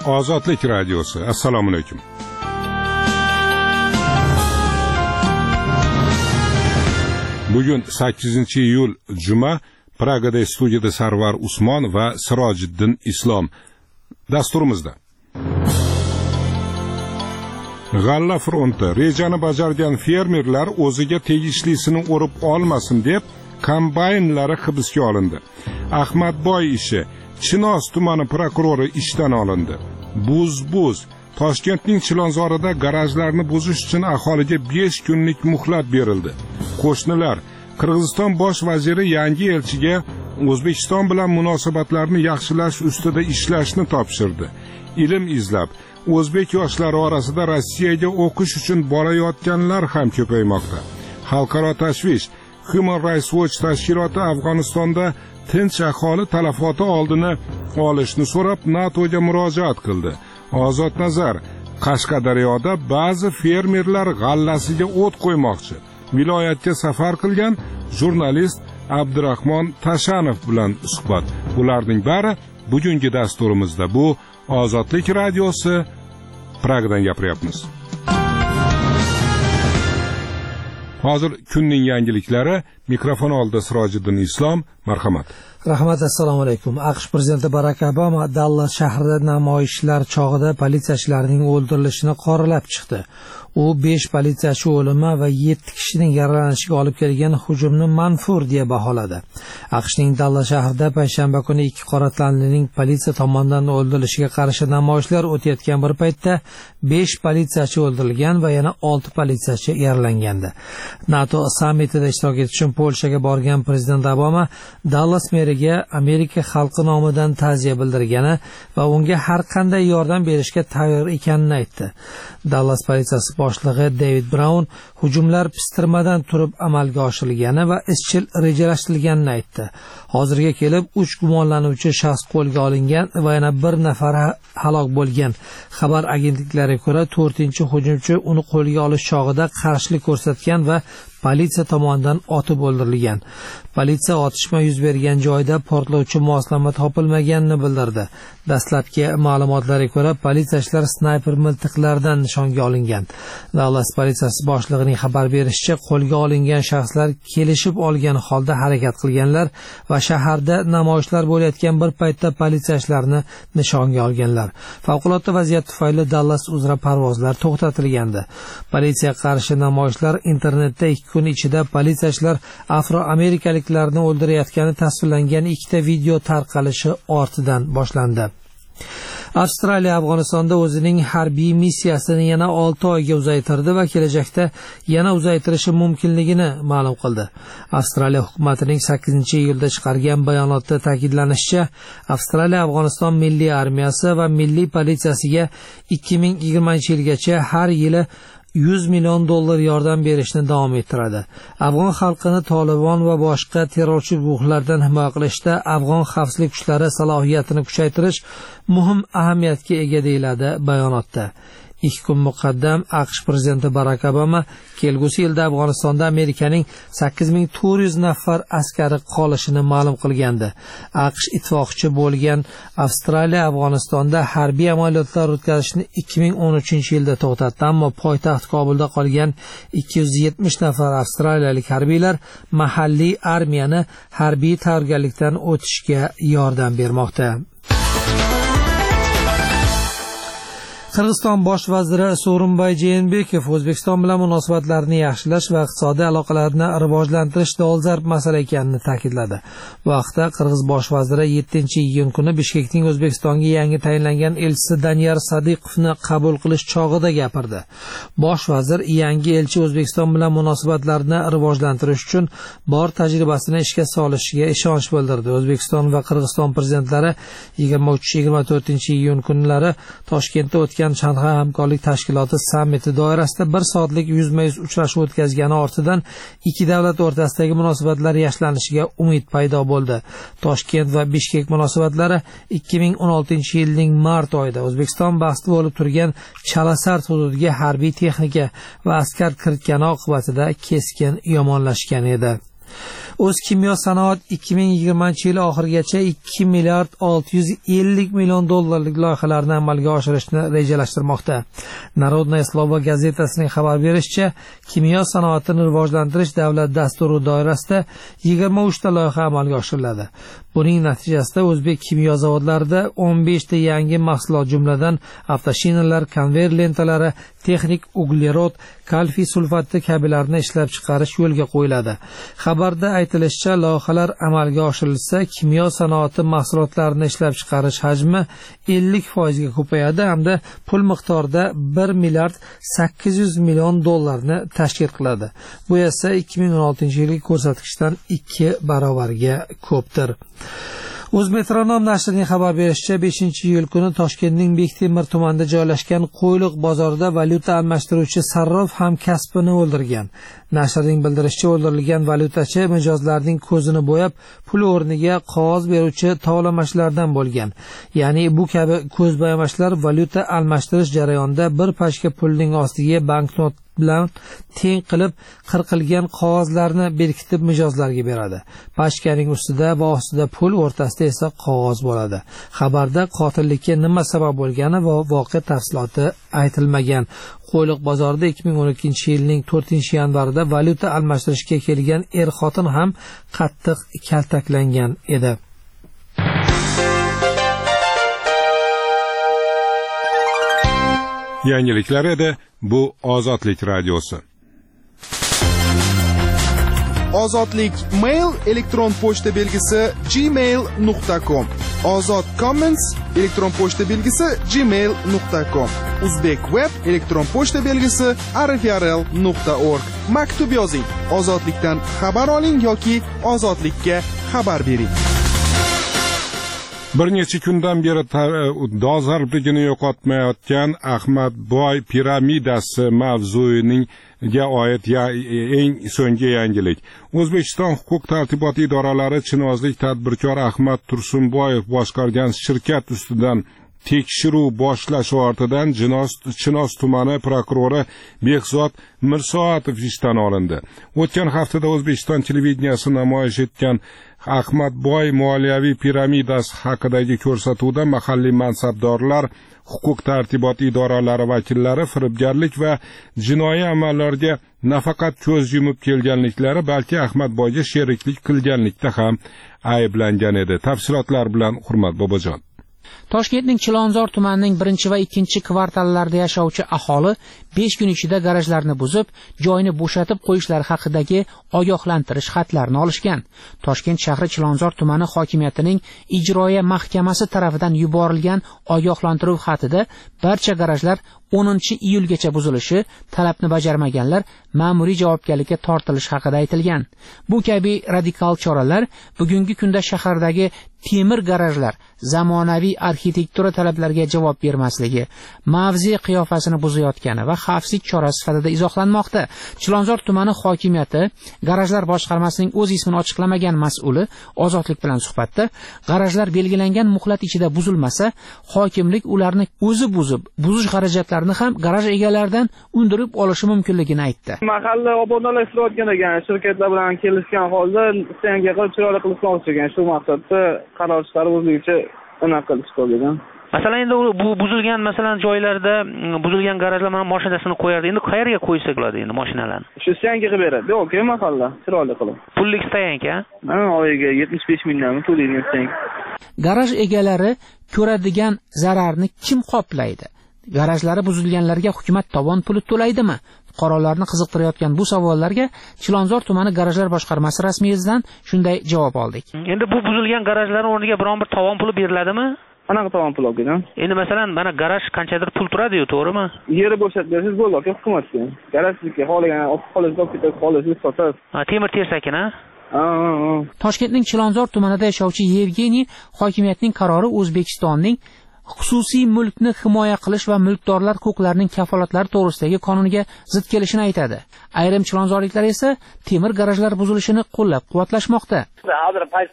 Ozodlik radiosi. Assalomu alaykum. Bugun 8-iyul juma. Pragada studiyada Sarvar Usmon va Sirojiddin Islom. Dasturimizda G'alla fronti rejani bajargan fermerlar o'ziga tegishlisini o'rib olmasin deb kombaynlari hibsga olindi. Ahmadboy ishi Chinoz tumani prokurori ishdan olindi. Buz Toshkentning Chilonzorida garajlarni buzish uchun aholiga 5 kunlik muhlat berildi. Qo'shnilar Qirg'iziston bosh vaziri yangi elchiga O'zbekiston bilan munosabatlarni yaxshilash ustida ishlashni topshirdi. Ilm izlab o'zbek yoshlari orasida Rossiyaga o'qish uchun borayotganlar ham ko'paymoqda. Xalqaro tashvish. Human Rights Watch tashkiloti Afg'onistonda tinch aholi talafoti oldini olishni so'rab NATOga murojaat qildi. Ozod nazar. Qashqadaryoda ba'zi fermerlar g'allasiga o't qo'ymoqchi. Viloyatga safar qilgan jurnalist Abdurahmon Tashanov bilan suhbat. Ularning bari bugungi dasturimizda. Bu Ozodlik radiosi, Pragadan gapiryapmiz. Hozir kunning yangiliklari, mikrofon oldida Sirojiddin Islom, marhamat. Rahmat, assalomu alaykum. AQSh prezidenti Barak Obama Dallas shahrida namoyishlar chog'ida politsiyachilarning o'ldirilishini qoralab chiqdi. U 5 politsiyachi o'limi va 7 kishining yaralanishiga olib kelgan hujumni manfur deya baholadi. AQShning Dallas shahrida payshanba kuni 2 qora tanlining politsiya tomonidan o'ldirilishiga qarshi namoyishlar o'tayotgan bir paytda 5 politsiyachi o'ldirilgan va yana 6 politsiyachi yaralangandi. NATO sammitida ishtirok etish uchun Polshaga borgan prezident Obama Dallas meriga Amerika xalqi nomidan ta'ziya bildirgani va unga har qanday yordam berishga tayyor ekanini aytdi. Dallas politsiyasi boshlig'i David Brown hujumlar pistirmadan turib amalga oshirilgani va izchil rejalashtirilganini aytdi. Hozirga kelib 3 gumonlanuvchi shaxs qo'lga olingan va yana 1 nafari halok bo'lgan. Xabar agentliklariga ko'ra 4-hujumchi uni qo'lga olish chog'ida qarshilik ko'rsatgan va politsiya tomonidan otib o'ldirilgan. Politsiya otishma yuz bergan joyda portlovchi moslama topilmaganini bildirdi. Dastlabki ma'lumotlarga ko'ra, politsiyachilar snayper miltiqlaridan nishonga olingan. Dallas politsiyasi boshlig'ining xabar berishicha, qo'lga olingan shaxslar kelishib olgan holda harakat qilganlar va shaharda namoyishlar bo'layotgan bir paytda politsiyachilarni nishonga olganlar. Favqulodda vaziyat tufayli Dallas uzra parvozlar to'xtatilgandi. Politsiya qarshi namoyishlar internetda 2 kun ichida politsiyachilar afroamerikaliklarni o'ldirayotgani tasvirlangan 2 video tarqalishi ortidan boshlandi. Avstraliya Afg'onistonda o'zining harbiy missiyasini yana 6 oyga uzaytirdi va kelajakda yana uzaytirishi mumkinligini ma'lum qildi. Avstraliya hukumatining 8-iyulda chiqargan bayonotda ta'kidlanishicha, Avstraliya Afg'oniston milliy armiyasi va milliy politsiyasiga 2020-yilgacha har yili $100 million yordam berishni davom ettiradi. Afg'on xalqini Tolibon va boshqa terrorchi guruhlardan himoya qilishda Afg'on xavfsizlik kuchlari salohiyatini kuchaytirish muhim ahamiyatga ega deyiladi bayonotda. 2 kun muqaddam AQSh prezidenti Barak Obama kelgusi yilda Afg'onistonda Amerikaning 8400 nafar askari qolishini ma'lum qilgandi. AQSh ittifoqchi bo'lgan Avstraliya Afg'onistonda harbiy amaliyotlar o'tkazishni 2013-yilda to'xtatdi, ammo poytaxt Kobulda qolgan 270 nafar avstraliyalik harbiylar mahalliy armiyani harbiy tayyorgarlikdan o'tishga yordam bermoqda. Qirg'iziston bosh vaziri Sooronbay Jeenbekov O'zbekiston bilan munosabatlarni yaxshilash va iqtisodiy aloqalarni rivojlantirish dolzarb masala ekanini ta'kidladi. Bu haqda Qirg'iz bosh vaziri 7-iyun kuni Bishkekning O'zbekistonga yangi tayinlangan elchisi Daniyar Sadiqovni qabul qilish chog'ida gapirdi. Bosh vazir yangi elchi O'zbekiston bilan munosabatlarni rivojlantirish uchun bor tajribasini ishga solishiga ishonch bildirdi. O'zbekiston va Qirg'iziston prezidentlari 23-24-iyun kunlari Toshkentda o'tgan Shanxay hamkorlik tashkiloti sammiti doirasida 1 soatlik yuzma-yuz uchrashuv o'tkazgani ortidan 2 davlat o'rtasidagi munosabatlar yaxshilanishiga umid paydo bo'ldi. Toshkent va Bishkek munosabatlari 2016-yilning mart oyida O'zbekiston bahsda bo'lib turgan Chalasart hududiga harbiy texnika va askar kiritgani oqibatida keskin yomonlashgan edi. O'zkimyo sanoat 2020-yil oxirigacha 2 milliard 650 million dollarlik loyihalarni amalga oshirishni rejalashtirmoqda. Narodnaya Slova gazetasining xabar berishicha, kimyo sanoatini rivojlantirish davlat dasturi doirasida 23 ta loyiha amalga oshiriladi. Buning natijasida o'zbek kimyo zavodlarida 15 ta yangi mahsulot, jumladan avtoshinalar, konveyer lentalari, texnik uglerod, kalsiy sulfati kabilarni ishlab chiqarish yo'lga qo'yiladi. Xabarda aytilishicha, loyihalar amalga oshirilsa, kimyo sanoati mahsulotlarini ishlab chiqarish hajmi 50% ga ko'payadi hamda pul miqdorida 1 milliard 800 million dollarni tashkil qiladi. Bu esa 2016-yilgi ko'rsatkichdan 2 barobarga ko'pdir. O'zmetronom nashrining xabar berishicha, 5-iyul kuni Toshkentning Bektemir tumanida joylashgan Qo'yliq bozorida valyuta almashtiruvchi sarrof hamkasbini o'ldirgan. Nashrning bildirishicha, o'ldirilgan valyutachi mijozlarning ko'zini bo'yab, pul o'rniga qog'oz beruvchi tovlamashlardan bo'lgan. Ya'ni bu kabi ko'zbo'yamashlar valyuta almashtirish jarayonida bir pachka pulning ostiga banknot bilan teng qilib qirqilgan qog'ozlarni berkitib mijozlarga beradi. Pachkaning ustida va ostida pul, o'rtasida esa qog'oz bo'ladi. Xabarda qotillikka nima sabab bo'lgani va voqea tafsiloti aytilmagan. Qo'yliq bozorida 2012-yilning 4-yanvarida valyuta almashtirishga kelgan er-xotin ham qattiq kaltaklangan edi. Yangiliklar edi. Bu Ozodlik radiosi. Ozodlik mail elektron pochta belgisi gmail.com. Ozod comments elektron pochta belgisi gmail.com. Uzbek web elektron pochta belgisi rfrl.org. Maktub yozing. Ozodlikdan xabar oling yoki ozodlikka xabar bering. Bir necha kundan beri dolzarbligini yo'qotmayotgan Ahmadboy piramidasi mavzuining oid eng so'nggi yangilik. O'zbekiston huquq-tartibot idoralari chinozlik tadbirkor Ahmad Tursunboyev boshqargan shirkat ustidan tekshiruv boshlash ortidan Chinoz tumani prokurori Behzod Mirsoatov ishdan olindi. O'tgan haftada O'zbekiston televideniyasi namoyish etgan Ahmadboy moliyaviy piramidasi haqidagi ko'rsatuvda mahalliy mansabdorlar, huquq-tartibot idoralari vakillari firibgarlik va jinoiy amallarga nafaqat ko'z yumib kelganliklari, balki Ahmadboyga sheriklik qilganlikda ham ayblangan edi. Tafsilotlar bilan Hurmat Bobojon. Toshkentning Chilonzor tumanining 1 va 2 kvartallarida yashovchi aholi 5 kun ichida garajlarni buzib, joyni bo'shatib qo'yishlari haqidagi ogohlantirish xatlarini olishgan. Toshkent shahri Chilonzor tumani hokimiyatining ijroiya mahkamasi tomonidan yuborilgan ogohlantiruv xatida barcha garajlar 10-iyulgacha buzilishi, talabni bajarmaganlar ma'muriy javobgarlikka tortilishi haqida aytilgan. Bu kabi radikal choralar bugungi kunda shahardagi temir garajlar zamonaviy arxitektura talablariga javob bermasligi, mavze qiyofasini buzayotgani va xavfsizlik chorasi sifatida izohlanmoqda. Chilonzor tumani hokimiyati garajlar boshqarmasining o'z ismini ochiqlamagan mas'uli Ozodlik bilan suhbatda garajlar belgilangan muhlat ichida buzilmasa, hokimlik ularni o'zi buzib, buzish xarajatlarini ham garaj egalaridan undirib olishi mumkinligini aytdi. Mahalla obodonlashtirayotgan ekan, shirkatlar bilan kelishgan holda istaganga qilib chiroyli qilishmoqchi ekan. Shu maqsadda qaror chiqarib o'zligicha unaqa qilishgan. Masalan, endi bu buzilgan joylarda buzilgan garajlar mana mashinasini qo'yardi. Endi qayerga qo'ysa bo'ladi endi mashinalarni? Shu yangi qilib beradi. Yo'q, mahalla chiroyli qilib. Pullik istagan-ka? Oyiga 75 mingdan to'laydi desang. Garaj egalari ko'radigan zararni kim qoplaydi? Garajlari buzilganlarga hukumat tovon puli to'laydimi? Fuqarolarni qiziqtirayotgan bu savollarga Chilonzor tumani garajlar boshqarmasi rasmiyatidan shunday javob oldik. Endi bu buzilgan garajlar o'rniga biron bir tovon puli beriladimi? Qanaqa tovon pul olgan? Endi masalan, mana garaj qanchadir pul turadi-yu, to'g'rimi? Yeri bo'shatib bersangiz bo'ladi, hukumatga. Garajlikka xohlagan olib qolasiz, olib ketasiz, xohlasangiz sotasiz. Temir tersakin, ha? Toshkentning Chilonzor tumanida yashovchi Yevgeniy hokimiyatning qarori O'zbekistonning xususiy mulkni himoya qilish va mulkdorlar huquqlarining kafolatlari to'g'risidagi qonuniga zid kelishini aytadi. Ayrim chilonzorliklar esa temir garajlar buzilishini qo'llab-quvvatlashmoqda. Hozir qaysi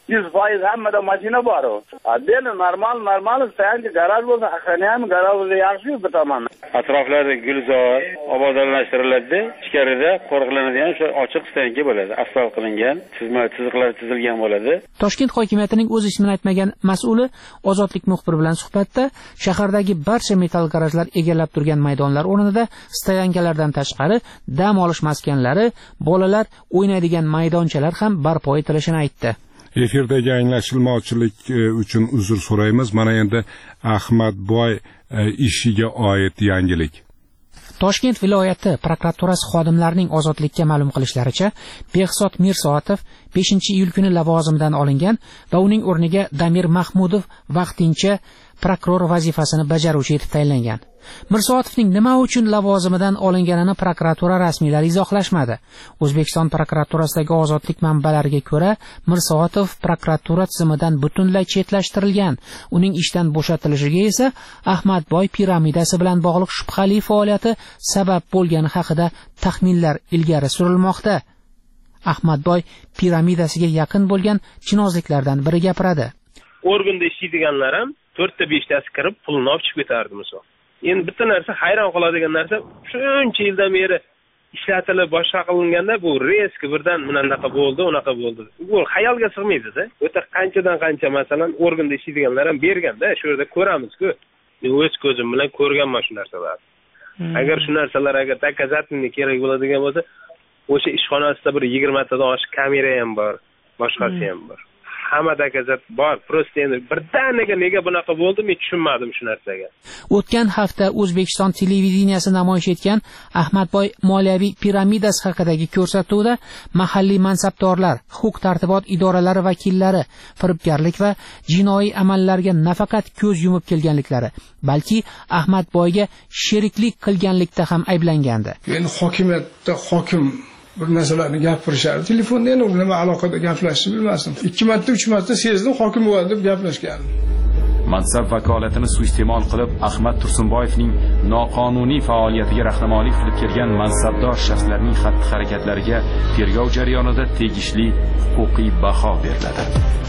100% hammada mashina bor. Endi normal sanki garaj bo'lsa, ham garaj bo'lsa yaxshi bitaman. Atroflarda gulzor obodonlashtiriladi. Ichkarida qo'riqlanadigan shu ochiq stansiya bo'ladi. Asfalt qilingan, chiziqlar chizilgan bo'ladi. Toshkent hokimiyatining o'z ismini aytmagan mas'uli Ozodlik muxbiri bilan suhbatda shahardagi barcha metall garajlar egallab turgan maydonlar o'rnida stoyankalardan tashqari dam olish maskanlari, bolalar o'ynaydigan maydonchalar ham barpo etilishini aytdi. Efirdagi anglashilmovchilik uchun uzr so'raymiz. Mana endi Ahmadboy ishiga oid yangilik. Toshkent viloyati prokuraturasi xodimlarining ozodlikka ma'lum qilishlaricha, Behzod Mirsoatov 5-iyul kuni lavozimidan olingan va uning o'rniga Damir Mahmudov vaqtincha prokuror vazifasini bajaruvchi etib tayinlangan. Mirsoatovning nima uchun lavozimidan olinganini prokuratura rasmiylari izohlashmadi. O'zbekiston prokuraturasidagi ozodlik manbalariga ko'ra, Mirsoatov prokuratura tizimidan butunlay chetlashtirilgan. Uning ishdan bo'shatilishiga esa Ahmadboy piramidasi bilan bog'liq shubhali faoliyati sabab bo'lgani haqida taxminlar ilgari surilmoqda. Ahmadboy piramidasiga yaqin bo'lgan chinozliklardan biri gapiradi. Organda ishlaydiganlar ham 4-5tasi kirib pulni olib chiqib ketardi misol. Endi bitta narsa hayron qoladigan narsa, shuncha yildan beri ishlatilib boshqa qilinganda bu risk birdan bunaqa bo'ldi, unaqa bo'ldi. Bu xayolga sig'maydi-da. O'ta qanchadan qancha masalan organda ishlaydiganlar ham berganda, shu yerda ko'ramiz-ku. Men o'z ko'zim bilan ko'rganman shu narsalarni. Agar shu narsalar agar dokazatni kerak bo'ladigan bo'lsa, o'sha ishxonasida bir 20 tadan oshiq kamera ham bor, boshqasi ham bor. Hamma dokazat bor. Prosta endi birdaniga nega bunaqa bo'ldi, men tushunmadim shu narsaga. O'tgan hafta O'zbekiston televideniyasi namoyish etgan Ahmadboy moliyaviy piramidasi haqidagi ko'rsatuvda mahalliy mansabdorlar, huquq-tartibot idoralari vakillari firibgarlik va jinoiy amallarga nafaqat ko'z yumib kelganliklari, balki Ahmadboyga sheriklik qilganlikda ham ayblangandi. Endi hokimiyatda hokim bir narsalarni gapirishardi. Telefonda endi nima aloqada gaplashishni bilmasdim. 2 marta, 3 marta sezdim hokim bo'ladi deb gaplashgan. Mansab vakolatini suiiste'mol qilib Ahmad Tursunboyevning noqonuniy faoliyatiga rahnamolik qilib kelgan mansabdor shaxslarning xatti-harakatlariga tergov jarayonida tegishli huquqiy baho beriladi.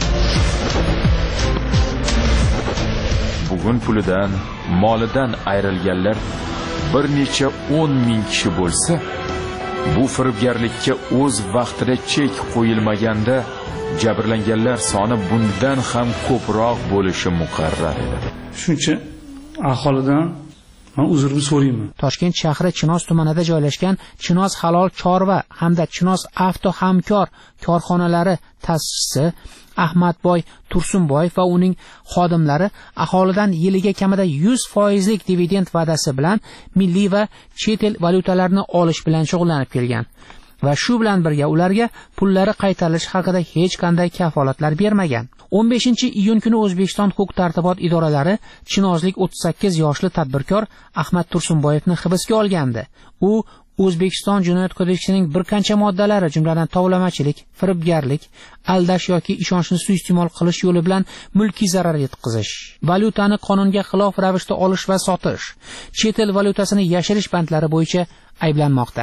Bugun pulidan, molidan ayrilganlar bir necha 10 ming kishi bo'lsa, bu firibgarlikka o'z vaqtida chek qo'yilmaganda jabrlanganlar soni bundan ham ko'proq bo'lishi muqarrar edi. Shuncha aholidan men uzrni so'rayman. Toshkent shahri Chinoz tumanida joylashgan Chinoz halol chorva hamda Chinoz avto hamkor korxonalari ta'sischisi Ahmadboy Tursunboyev va uning xodimlari aholidan yiliga kamida 100% dividend va'dasi bilan milliy va chet el valyutalarini olish bilan shug'ullanib kelgan. Va shu bilan birga ularga pullari qaytarilishi haqida hech qanday kafolatlar bermagan. 15-iyun kuni O'zbekiston huquq-tartibot idoralari chinozlik 38 yoshli tadbirkor Ahmad Tursunboyevni hibsga olgandi. U O'zbekiston Jinoyat kodeksining bir qancha moddalari, jumladan tovlamachilik, firibgarlik, aldash yoki ishonchni suiiste'mol qilish yo'li bilan mulkiy zarar yetkazish, valyutani qonunga xilof ravishda olish va sotish, chet el valyutasini yashirish bandlari bo'yicha ayblanmoqda.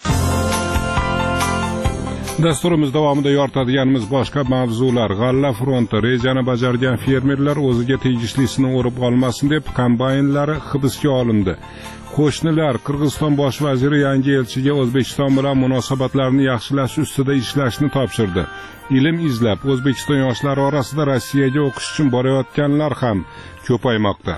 Dasturimiz davomida yoritadiganimiz boshqa mavzular: g'alla fronti, rejani bajargan fermerlar o'ziga tegishlisini o'rib olmasin deb kombaynlari hibsga olindi. Qo'shnilar Qirg'iziston bosh vaziri yangi elchiga O'zbekiston bilan munosabatlarni yaxshilash ustida ishlashni topshirdi. Ilm izlab O'zbekiston yoshlari orasida Rossiyaga o'qish uchun borayotganlar ham ko'paymoqda.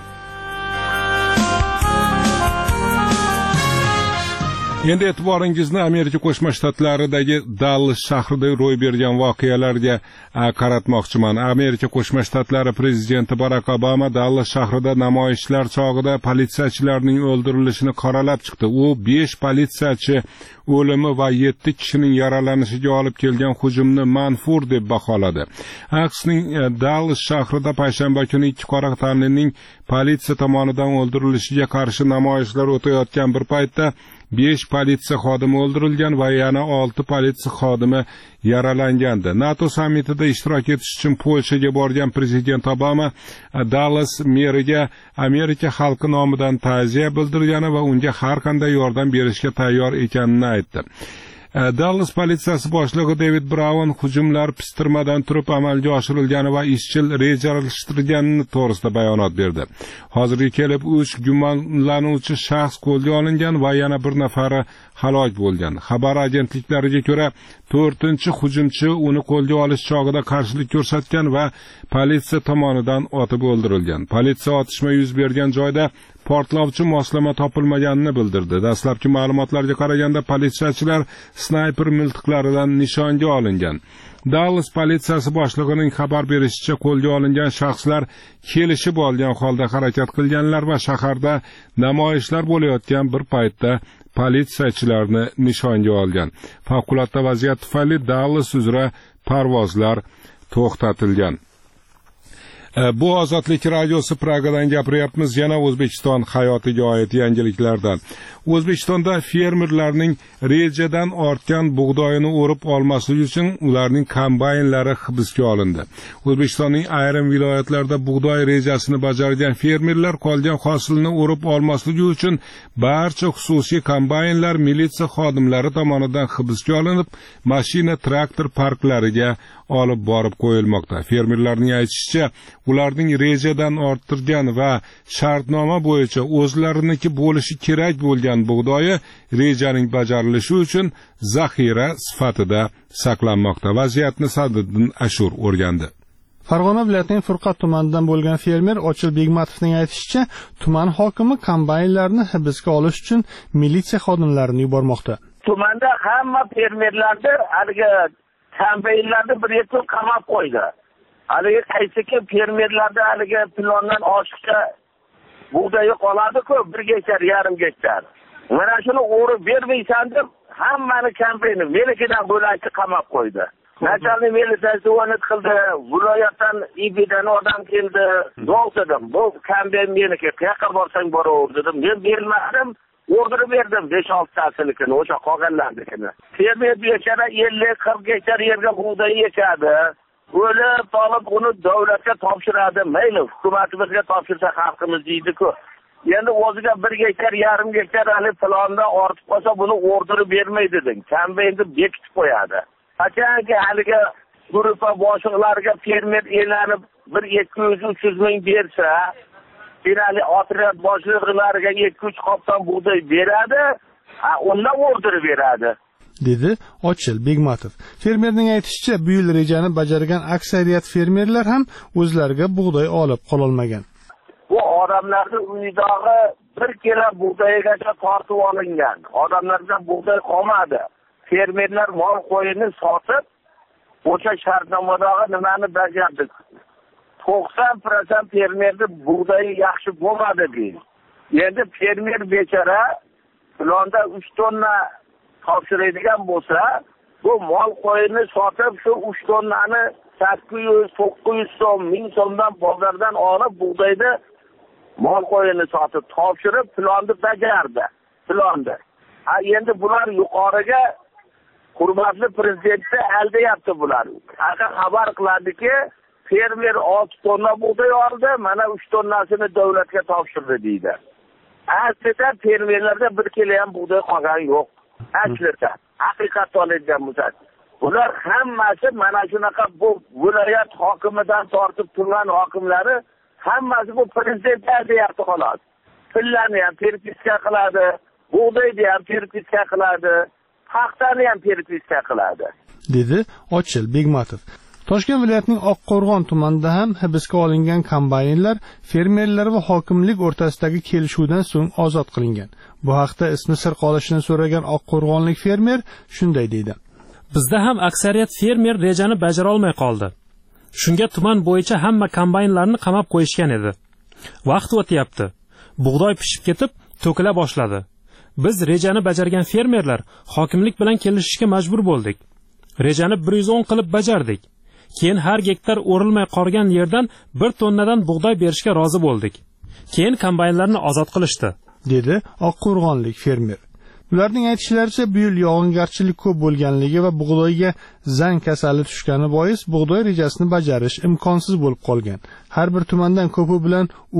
Endi e'tiboringizni Amerika Qo'shma Shtatlaridagi Dallas shahrida ro'y bergan voqealarga qaratmoqchiman. Amerika Qo'shma Shtatlari prezidenti Barak Obama Dallas shahrida namoyishlar chog'ida politsiyachilarning o'ldirilishini qoralab chiqdi. U 5 politsiyachi o'limi va 7 kishining yaralanishiga olib kelgan hujumni manfur deb baholadi. AQShning Dallas shahrida payshanba kuni 2 qora tanlining politsiya tomonidan o'ldirilishiga qarshi namoyishlar o'tayotgan bir paytda 5 politsiya xodimi o'ldirilgan va yana 6 politsiya xodimi yaralangandi. NATO sammitida ishtirok etish uchun Polshaga borgan prezident Obama Dallas meriga Amerika xalqi nomidan ta'ziya bildirgani va unga har qanday yordam berishga tayyor ekanini aytdi. Dallas politsiyasi boshlig'i David Brown hujumlar pistirmadan turib amalga oshirilgani va izchil rejalashtirilganini to'g'risida bayonot berdi. Hozirga kelib 3 gumonlanuvchi shaxs qo'lga olingan va yana bir nafari halok bo'lgan. Xabar agentliklariga ko'ra 4-hujumchi uni qo'lga olish chog'ida qarshilik ko'rsatgan va politsiya tomonidan otib o'ldirilgan. Politsiya otishma yuz bergan joyda portlovchi moslama topilmaganini bildirdi. Dastlabki ma'lumotlarga qaraganda politsiyachilar snayper miltiqlaridan nishonga olingan. Dallas politsiyasi boshlig'ining xabar berishicha, qo'lga olingan shaxslar kelishib olgan holda harakat qilganlar va shaharda namoyishlar bo'layotgan bir paytda politsiyachilarni nishonga olgan. Favqulodda vaziyat tufayli Dallas uzra parvozlar to'xtatilgan. Bu Ozodlik radiosi Pragadan gapiryapmiz. Yana O'zbekiston hayotiga oid yangiliklardan. O'zbekistonda fermerlarning rejadan ortgan bug'doyini o'rib olmasligi uchun ularning kombaynlari hibsga olindi. O'zbekistonning ayrim viloyatlarida bug'doy rejasini bajargan fermerlar qolgan hosilni o'rib olmasligi uchun barcha xususiy kombaynlar militsiya xodimlari tomonidan hibsga olinib, mashina, traktor parklariga olib borib qo'yilmoqda. Fermerlarning aytishicha, ularning rejadan orttirgan va shartnoma bo'yicha o'zlariniki bo'lishi kerak bo'lgan bug'doyi rejaning bajarilishi uchun zaxira sifatida saqlanmoqda. Vaziyatni Sadiddin Ashur o'rgandi. Farg'ona viloyatining Furqat tumanidan bo'lgan fermer Ochil Begmatovning aytishicha, tuman hokimi kombaynlarni hibsga olish uchun militsiya xodimlarini yubormoqda. Tumanda hamma fermerlarni haligi kombaynlarni bir yil qamab qo'ydi. Haligi qaysiki fermerlarda haligi plandan oshiqcha bug'doyi qoladi-ku, 1 gektar, yarim gektar. Mana shuni o'rib bermaysan deb hammani kombayni menikidan bo'lakcha qamab qo'ydi. Nachalnik militsiyasi uni qildi, viloyatdan IBdan odam keldi, do'ldirdim. Bu kombayn meniki, qayerga borsang boraver dedim. Men bermadim, o'rdirib berdim 5-6 tasinikini, o'sha qolganlarnikini. Fermer bechara 50-40 gektar yerga bug'doy ekadi. O'lib tolib uni davlatga topshiradi. Mayli, hukumatimizga topshirsa xalqimiz deydi-ku. Endi o'ziga 1 gektar, yarim gektar hali planda ortib qolsa buni o'rdirib bermaydi deng. Kombaynni bekitib qo'yadi. Qachonki haligi guruhga boshliqlariga fermer e'lanib 200-300 ming bersa, finali otryad boshliqlariga 2-3 qopdan bug'doy beradi, undan o'rdirib beradi, dedi Ochil Begmatov. Fermerning aytishicha, bu yil rejani bajargan aksariyat fermerlar ham o'zlariga bug'doy olib qololmagan. Bu odamlarning uyidagi 1 kilo bug'doygacha tortib olingan. Odamlardan bug'doy qolmadi. Fermerlar mol qo'yini sotib, o'sha shartnomadagi nimani bajardi. 90% fermerni bug'doyi yaxshi bo'lmadi deydi. Endi fermer bechara planda 3 tonna topshiradigan bo'lsa, bu mol qo'yini sotib shu 3 tonnani 800-900 so'm, 1000 so'mdan bozordan olib bug'doyni mol qo'yini sotib topshirib plonni bajardi. Plonni. Endi bular yuqoriga hurmatli prezidentni aldayapti bular. Xabar qiladiki, fermer 6 tonna bug'doy oldi, mana 3 tonnasini davlatga topshirdi deydi. Aslida fermerlarda 1 kilo ham bug'doy qolgani yo'q. Aslida haqiqat oladigan bo'lsak, bular hammasi mana shunaqa bu viloyat hokimidan tortib turgan hokimlari hammasi bu prezident aldayapti xolos. Pullarni ham perpiska qiladi, bug'doyni ham perpiska qiladi, paxtani ham perpiska qiladi, dedi Ochil Begmatov. Toshkent viloyatining Oqqo'rg'on tumanida ham hibsga olingan kombaynlar fermerlar va hokimlik o'rtasidagi kelishuvdan so'ng ozod qilingan. Bu haqda ismi sir qolishini so'ragan Oqqo'rg'onlik fermer shunday deydi. Bizda ham aksariyat fermer rejani bajara olmay qoldi. Shunga tuman bo'yicha hamma kombaynlarni qamab qo'yishgan edi. Vaqt o'tyapti. Bug'doy pishib ketib, to'kila boshladi. Biz rejani bajargan fermerlar hokimlik bilan kelishishga majbur bo'ldik. Rejani 110 qilib bajardik. Keyin har gektar o'rilmay qolgan yerdan 1 tonnadan bug'doy berishga rozi bo'ldik. Keyin kombaynlarni ozod qilishdi, dedi Oqqo'rg'onlik fermer. Ularning aytishlaricha, bu yil yog'ingarchilik ko'p bo'lganligi va bug'doyga zang kasali tushgani bois bug'doy rejasini bajarish imkonsiz bo'lib qolgan. Har bir tumandan ko'pi bilan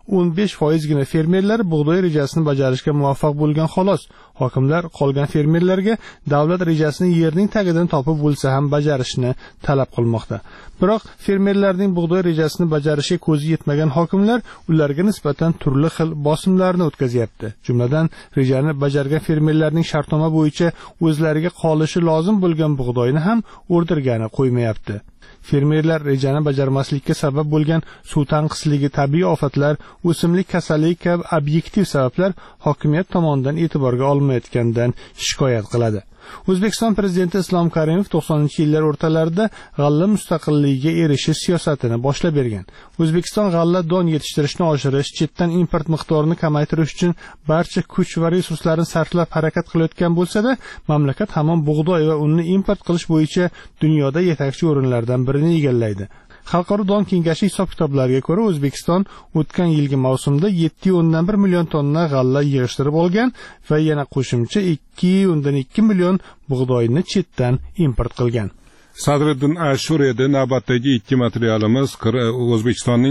15%gina fermerlar bug'doy rejasini bajarishga muvaffaq bo'lgan xolos. Hokimlar qolgan fermerlarga davlat rejasini yerning tagidan topib bo'lsa ham bajarishni talab qilmoqda. Biroq fermerlarning bug'doy rejasini bajarishga ko'zi yetmagan hokimlar ularga nisbatan turli xil bosimlarni o'tkazyapti. Jumladan, rejani bajargan fermerlarning shartnoma bo'yicha o'zlariga qolishi lozim bo'lgan bug'doyni ham o'rdirgani qo'ymayapti. Fermerlar rejani bajarmaslikka sabab bo'lgan suv tanqisligi, tabiiy ofatlar, o'simlik kasalligi kabi obyektiv sabablar hokimiyat tomonidan e'tiborga olinmayotganidan shikoyat qiladi. O'zbekiston prezidenti Islom Karimov 90-yillar o'rtalarida g'alla mustaqilligiga erishish siyosatini boshlab bergan. O'zbekiston g'alla don yetishtirishni oshirish, chetdan import miqdorini kamaytirish uchun barcha kuch va resurslarni sarflab harakat qilayotgan bo'lsa-da, mamlakat hamon bug'doy va unni import qilish bo'yicha dunyoda yetakchi o'rinlardan birini egallaydi. Xalqaro don kengashi hisob-kitoblariga ko'ra, O'zbekiston o'tgan yilgi mavsumda 7,1 million tonna g'alla yig'ishtirib olgan va yana qo'shimcha 2,2 million bug'doyni chetdan import qilgan. Sadriddin Ashur edi. Navbatdagi ikki materialimiz O'zbekistonning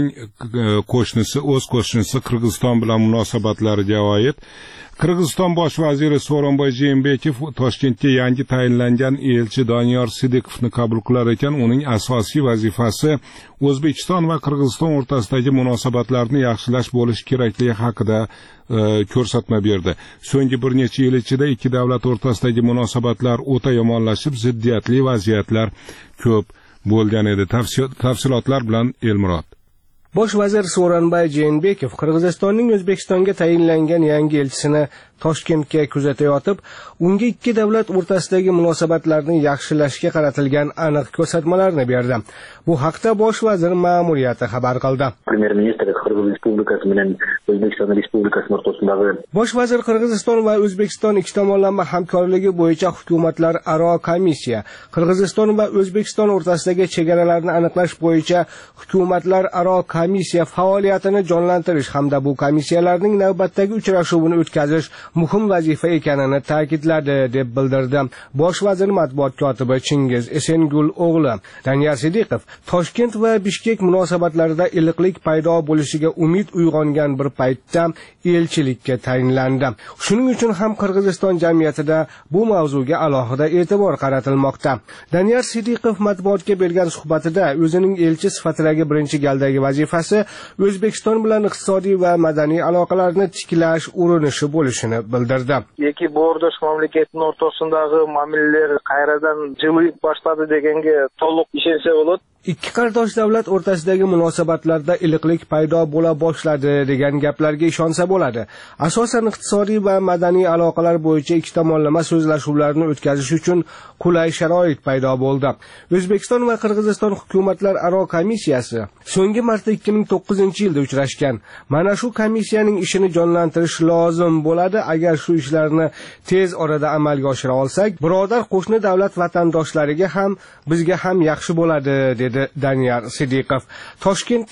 o'z qo'shnisi Qirg'iziston bilan munosabatlariga oid. Qirg'iziston bosh vaziri Sooronbay Jeenbekov Toshkentga yangi tayinlangan elchi Doniyor Sidiqovni qabul qilar ekan. Uning asosiy vazifasi O'zbekiston va Qirg'iziston o'rtasidagi munosabatlarni yaxshilash bo'lishi kerakligi haqida ko'rsatma berdi. So'nggi bir necha yil ichida ikki davlat o'rtasidagi munosabatlar o'ta yomonlashib, ziddiyatli vaziyatlar ko'p bo'lgan edi. Tafsilotlar bilan Elmurod. Bosh vazir Sooronbay Jeenbekov Qirg'izistonning O'zbekistonga tayinlangan yangi elchisini Toshkentga kuzatayotib, unga ikki davlat o'rtasidagi munosabatlarni yaxshilashga qaratilgan aniq ko'rsatmalarni berdi. Bu haqda bosh vazir ma'muriyati xabar qildi. Premier-ministr Qirg'iz Respublikasi bilan O'zbekiston Respublikasi o'rtasidagi bosh vazir Qirg'iziston va O'zbekiston ikki tomonlama hamkorligi bo'yicha hukumatlararo komissiya, Qirg'iziston va O'zbekiston o'rtasidagi chegaralarni aniqlash bo'yicha hukumatlararo komissiya faoliyatini jonlantirish hamda bu komissiyalarning navbatdagi uchrashuvini o'tkazish muhim vazifa ekanini ta'kidladi deb bildirdi bosh vazir matbuot kotibi Chingiz Esengul o'g'li. Daniyor Sidiqov Toshkent va Bishkek munosabatlarida iliqlik paydo bo'lishiga umid uyg'ongan bir paytda elchilikka tayinlandi. Shuning uchun ham Qirg'iziston jamiyatida bu mavzuga alohida e'tibor qaratilmoqda. Daniyor Sidiqov matbuotga bergan suhbatida o'zining elchi sifatidagi birinchi galdagi vazifasi O'zbekiston bilan iqtisodiy va madaniy aloqalarni tiklash urinishi bo'lishini bildirdi. Yoki bu o'rdosh mamlakatning o'rtasidagi muomalalar qayerdan jilib boshladi deganga to'liq ishonsa bo'ladi. Ikki qardosh davlat o'rtasidagi munosabatlarda iliqlik paydo bo'la boshladi degan gaplarga ishonsa bo'ladi. Asosan iqtisodiy va madaniy aloqalar bo'yicha ikki tomonlama so'zlashuvlarni o'tkazish uchun qulay sharoit paydo bo'ldi. O'zbekiston va Qirg'iziston hukumatlararo komissiyasi so'nggi marta 2009-yilda uchrashgan. Mana shu komissiyaning ishini jonlantirish lozim bo'ladi. Agar shu ishlarni tez orada amalga oshira olsak, birodar qo'shni davlat vatandoshlariga ham bizga ham yaxshi bo'ladi dedi Daniyor Sidiqov. Toshkentda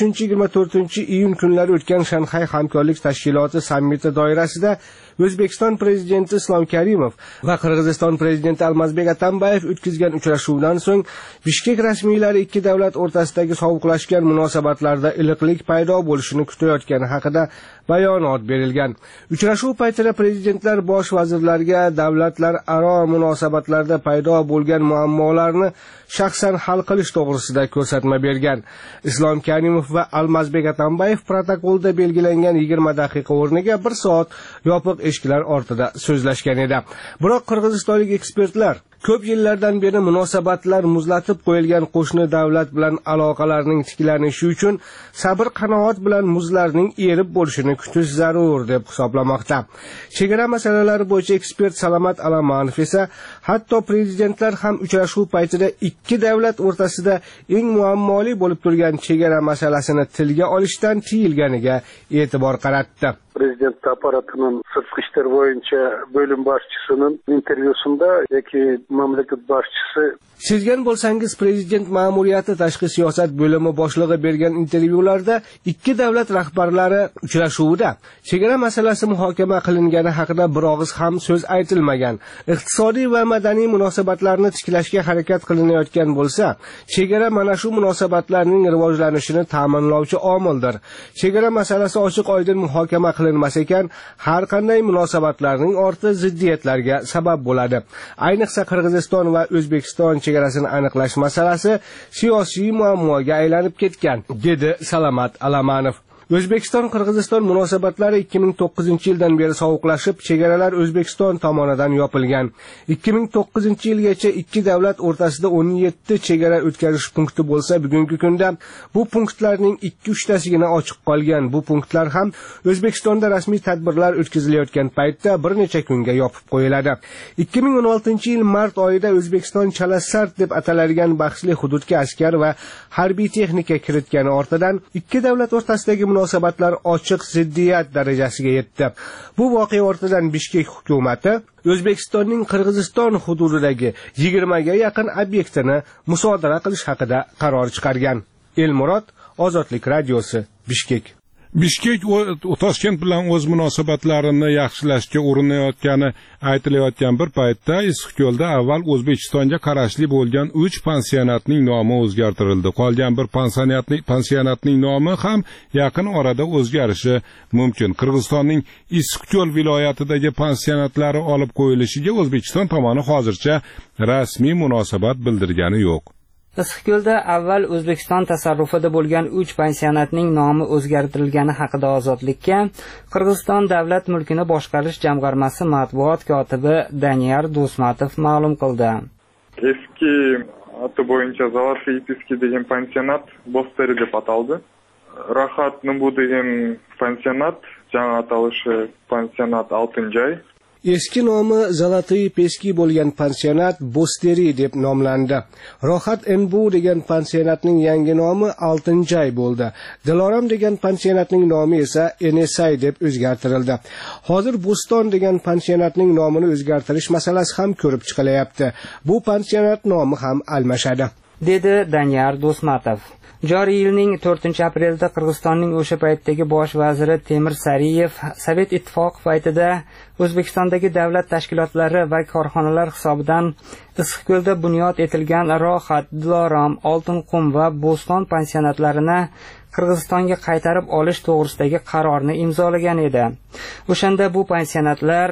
23-24-iyun kunlari o'tgan Shanxay hamkorlik tashkiloti sammiti doirasida O'zbekiston prezidenti Islom Karimov va Qirg'iziston prezidenti Almazbek Atambayev o'tkazgan uchrashuvdan so'ng Bishkek rasmiylari ikki davlat o'rtasidagi sovuqlashgan munosabatlarda iliqlik paydo bo'lishini kutayotgani haqida bayonot berilgan. Uchrashuv paytida prezidentlar bosh vazirlarga davlatlararo munosabatlarda paydo bo'lgan muammolarni shaxsan hal qilish to'g'risida ko'rsatma bergan. Islom Karimov va Almazbek Atambayev protokolda belgilangan 20 daqiqa o'rniga 1 soat yopiq eshiklar ortida so'zlashgan edi. Biroq qirg'izistonlik ekspertlar ko'p yillardan beri munosabatlar muzlatib qo'yilgan qo'shni davlat bilan aloqalarning tiklanishi uchun sabr-qanoat bilan muzlarning erib bo'lishini kutish zarur deb hisoblamoqda. Chegara masalalari bo'yicha ekspert Salamat Alamanov esa hatto prezidentlar ham uchrashuv paytida ikki davlat o'rtasida eng muammoli bo'lib turgan chegara masalasini tilga olishdan tiyilganiga e'tibor qaratdi. Prezident apparatining sirtqi ishlar bo'yicha bo'lim boshchisining intervyusida yoki mamlakat boshchisi Sezgan bo'lsangiz, prezident ma'muriyati tashqi siyosat bo'limi boshlig'i bergan intervyularda ikki davlat rahbarlari uchrashuvida chegara masalasi muhokama qilingani haqida bir og'iz ham so'z aytilmagan. Iqtisodiy va madaniy munosabatlarni tiklashga harakat qilinayotgan bo'lsa, chegara mana shu munosabatlarning rivojlanishini ta'minlovchi omildir. Chegara masalasi ochiq-oydin muhokama qilinmas ekan, har qanday munosabatlarning orti ziddiyatlarga sabab bo'ladi. Ayniqsa Qirg'iziston va O'zbekiston chegarasini aniqlash masalasi siyosiy muammoga aylanib ketgan, dedi Salamat Alamanov. O'zbekiston-Qirg'iziston munosabatlari 2009-yildan beri sovuqlashib, chegaralar O'zbekiston tomonidan yopilgan. 2009-yilgacha ikki davlat o'rtasida 17 chegara o'tkazish punkti bo'lsa, bugungi kunda bu punktlarning 2-3tasigina ochiq qolgan. Bu punktlar ham O'zbekistonda rasmiy tadbirlar o'tkazilayotgan paytda bir necha kunga yopib qo'yiladi. 2016-yil mart oyida O'zbekiston Chalasart deb ataladigan bahsli hududga askar va harbiy texnika kiritgani ortidan ikki davlat o'rtasidagi munosabatlar ochiq ziddiyat darajasiga yetdi. Bu voqea ortidan Bishkek hukumati O'zbekistonning Qirg'iziston hududidagi 20 ga yaqin obyektini musodara qilish haqida qaror chiqargan. Elmurod, Ozodlik radiosi, Bishkek. Bishkek Toshkent bilan o'z munosabatlarini yaxshilashga urinayotgani aytilayotgan bir paytda Issiqko'lda avval O'zbekistonga qarashli bo'lgan 3 pansionatning nomi o'zgartirildi. Qolgan bir pansionatning nomi ham yaqin orada o'zgarishi mumkin. Qirg'izistonning Issiqko'l viloyatidagi pansionatlari olib qo'yilishiga O'zbekiston tomoni hozircha rasmiy munosabat bildirgani yo'q. Issiqko'lda avval O'zbekiston tasarrufida bo'lgan 3 pansionatning nomi o'zgartirilgani haqida Ozodlikka Qirg'iziston davlat mulkini boshqarish jamg'armasi matbuot kotibi Daniyar Do'smatov ma'lum qildi. Eski ati bo'yicha Zalotli Ipiski degan pansionat Bosteri deb ataldi. Rahat Nubu degan pansionat, жаңа atalishi pansionat Oltinjoy. Eski nomi Zalatoy Peski bo'lgan pansionat Bosteri deb nomlandi. Rohat Enbu degan pansionatning yangi nomi Oltinjoy bo'ldi. Diloram degan pansionatning nomi esa Enesay deb o'zgartirildi. Hozir Bo'ston degan pansionatning nomini o'zgartirish masalasi ham ko'rib chiqilyapti. Bu pansionat nomi ham almashadi, dedi Daniyar Do'smatov. Joriy yilning 4-aprelda Qirg'izistonning o'sha paytdagi bosh vaziri Temir Sariyev Sovet ittifoqi paytida O'zbekistondagi davlat tashkilotlari va korxonalar hisobidan Issiqko'lda bunyod etilgan Rohat, Diloram, Oltinqum va Bo'ston pansionatlarini Qirg'izistonga qaytarib olish to'g'risidagi qarorni imzolagan edi. O'shanda bu pansionatlar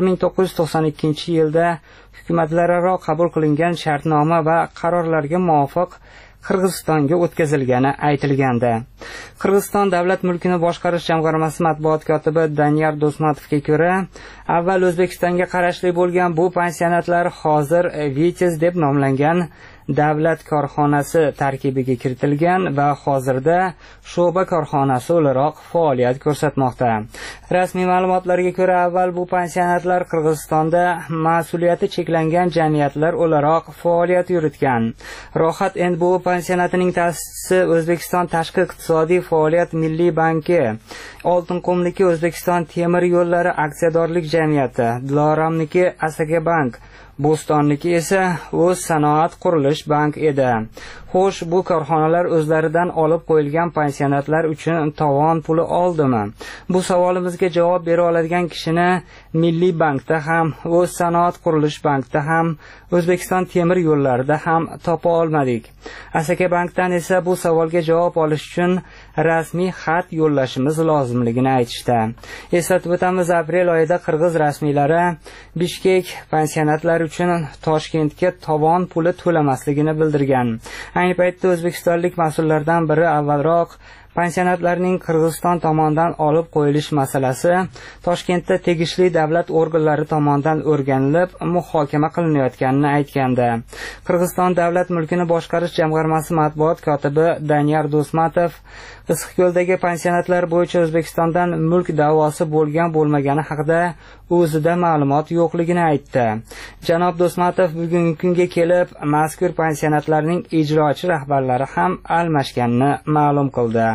1992-yilda hukumatlararo qabul qilingan shartnoma va qarorlarga muvofiq Qirg'izistonga o'tkazilgani aytilgandi. Qirg'iziston davlat mulkini boshqarish jamg'armasi matbuot kotibi Daniyar Do'smatovga ko'ra, avval O'zbekistonga qarashli bo'lgan bu pansionatlar hozir Vitez deb nomlangan davlat korxonasi tarkibiga kiritilgan va hozirda sho'ba korxonasi o'laroq faoliyat ko'rsatmoqda. Rasmiy ma'lumotlarga ko'ra, avval bu pansionatlar Qirg'izistonda mas'uliyati cheklangan jamiyatlar o'laroq faoliyat yuritgan. Rohat Enbu pansionatining ta'sischisi O'zbekiston Tashqi iqtisodiy faoliyat milliy banki, Oltinqumniki O'zbekiston temir yo'llari aksiyadorlik jamiyati, Diloramniki Asaka bank, Bo'stonniki esa o'z sanoat qurilish bank edi. Xo'sh, bu korxonalar o'zlaridan olib qo'yilgan pansionatlar uchun tovon puli oldimi? Bu savolimizga javob bera oladigan kishini Milliy bankda ham, o'z sanoat qurilish bankda ham, O'zbekiston temir yo'llarida ham topa olmadik. Asaka bankdan esa bu savolga javob olish uchun rasmiy xat yo'llashimiz lozimligini aytishdi. Eslatib o'tamiz, aprel oyida qirg'iz rasmiylari Bishkek pansionatlari uchun Toshkentga tovon puli to'lamasligini bildirgan. Ayni paytda o'zbekistonlik mas'ullardan biri avvalroq pansionatlarning Qirg'iziston tomonidan olib qo'yilish masalasi Toshkentda tegishli davlat organlari tomonidan o'rganilib, muhokama qilinayotganini aytgandi. Qirg'iziston davlat mulkini boshqarish jamg'armasi matbuot kotibi Daniyar Do'smatov Issiqko'ldagi pansionatlar bo'yicha O'zbekistondan mulk da'vosi bo'lgan-bo'lmagani haqida o'zida ma'lumot yo'qligini aytdi. Janob Do'smatov bugungi kunga kelib mazkur pansionatlarning ijrochi rahbarlari ham almashganini ma'lum qildi.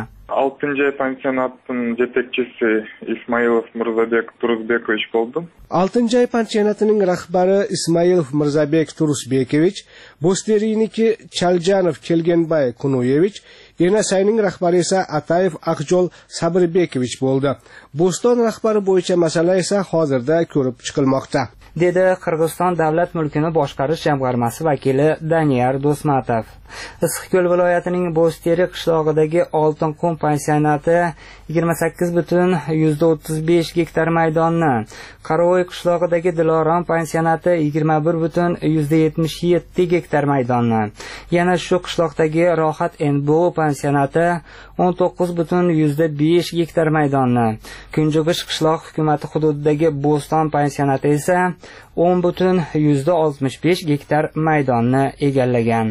6-ай pansionatning yetakchisi Ismailov Mirzabek Turusbekovich bo'ldim. 6-ay pansionatining rahbari Ismailov Mirzabek Turusbekovich, Bosteriniki Chaljanov Kelgenbay Kunoyevich, Yenasayning rahbari esa Atayev Aqjol Sabirbekovich bo'ldi. Bo'ston rahbari bo'yicha masala esa hozirda ko'rib chiqilmoqda, dedi Qirg'iziston davlat mulkini boshqarish jamg'armasi vakili Daniyar Do'smatov. Issiqko'l viloyatining Bo'steri qishlog'idagi Oltinqum pansionati 28,35 gektar maydonni, Qarovoy qishlog'idagi Dilorom pansionati 21,77 gektar maydonni, yana shu qishloqdagi Rohat Enbo pansionati 19,5 gektar maydonni, Kunjug'ish qishloq hukumati hududidagi Bo'ston pansionati esa 10,65 gektar maydonni egallagan.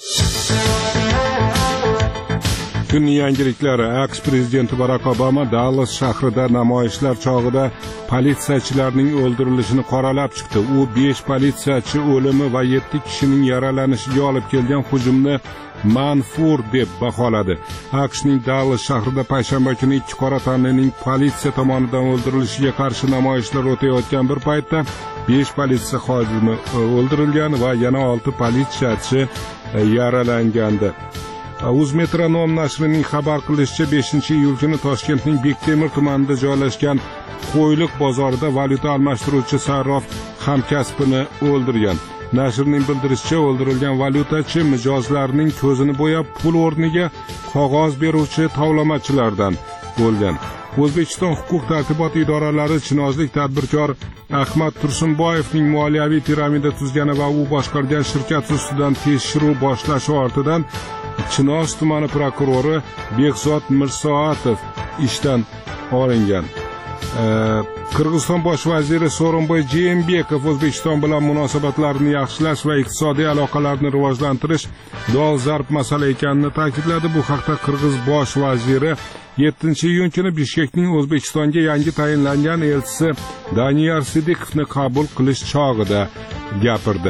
Kun yangiliklari. AQSh prezidenti Barack Obama Dallas shahrida namoyishlar chog'ida politsiyachilarning o'ldirilishini qoralab chiqdi. U 5 politsiyachi o'limi va 7 kishining yaralanishiga olib kelgan hujumni manfur deb baholadi. AQShning Dallas shahrida payshanba kuni 2 qora tanlining politsiya tomonidan o'ldirilishiga qarshi namoyishlar o'tayotgan bir paytda 5 politsiya xodimi o'ldirilgan va yana 6 politsiyachi yaralangandi. Uzmetronom nashrining xabar qilishicha 5-iyul kuni Toshkentning Bektemir tumanida joylashgan Qo'yliq bozorida valyuta almashtiruvchi sarrof hamkasbini o'ldirgan. Nashrning bildirishicha, o'ldirilgan valyutachi mijozlarning ko'zini bo'yab pul o'rniga qog'oz beruvchi tovlamachilardan bo'lgan. O'zbekiston huquq-tartibot idoralari chinozlik tadbirkor Ahmad Tursunboyevning moliyaviy piramida tuzgani va u boshqargan shirkat ustidan tekshiruv boshlashi ortidan Chinoz tumani prokurori Behzod Mirsoatov ishdan olingan. Qirg'iziston bosh vaziri Sooronbay Jeenbekov O'zbekiston bilan munosabatlarni yaxshilash va iqtisodiy aloqalarni rivojlantirish dolzarb masala ekanini ta'kidladi. Bu haqda Qirg'iz bosh vaziri 7-iyun kuni Bishkekning O'zbekistonga yangi tayinlangan elchisi Daniyar Sidiqovni qabul qilish chog'ida gapirdi.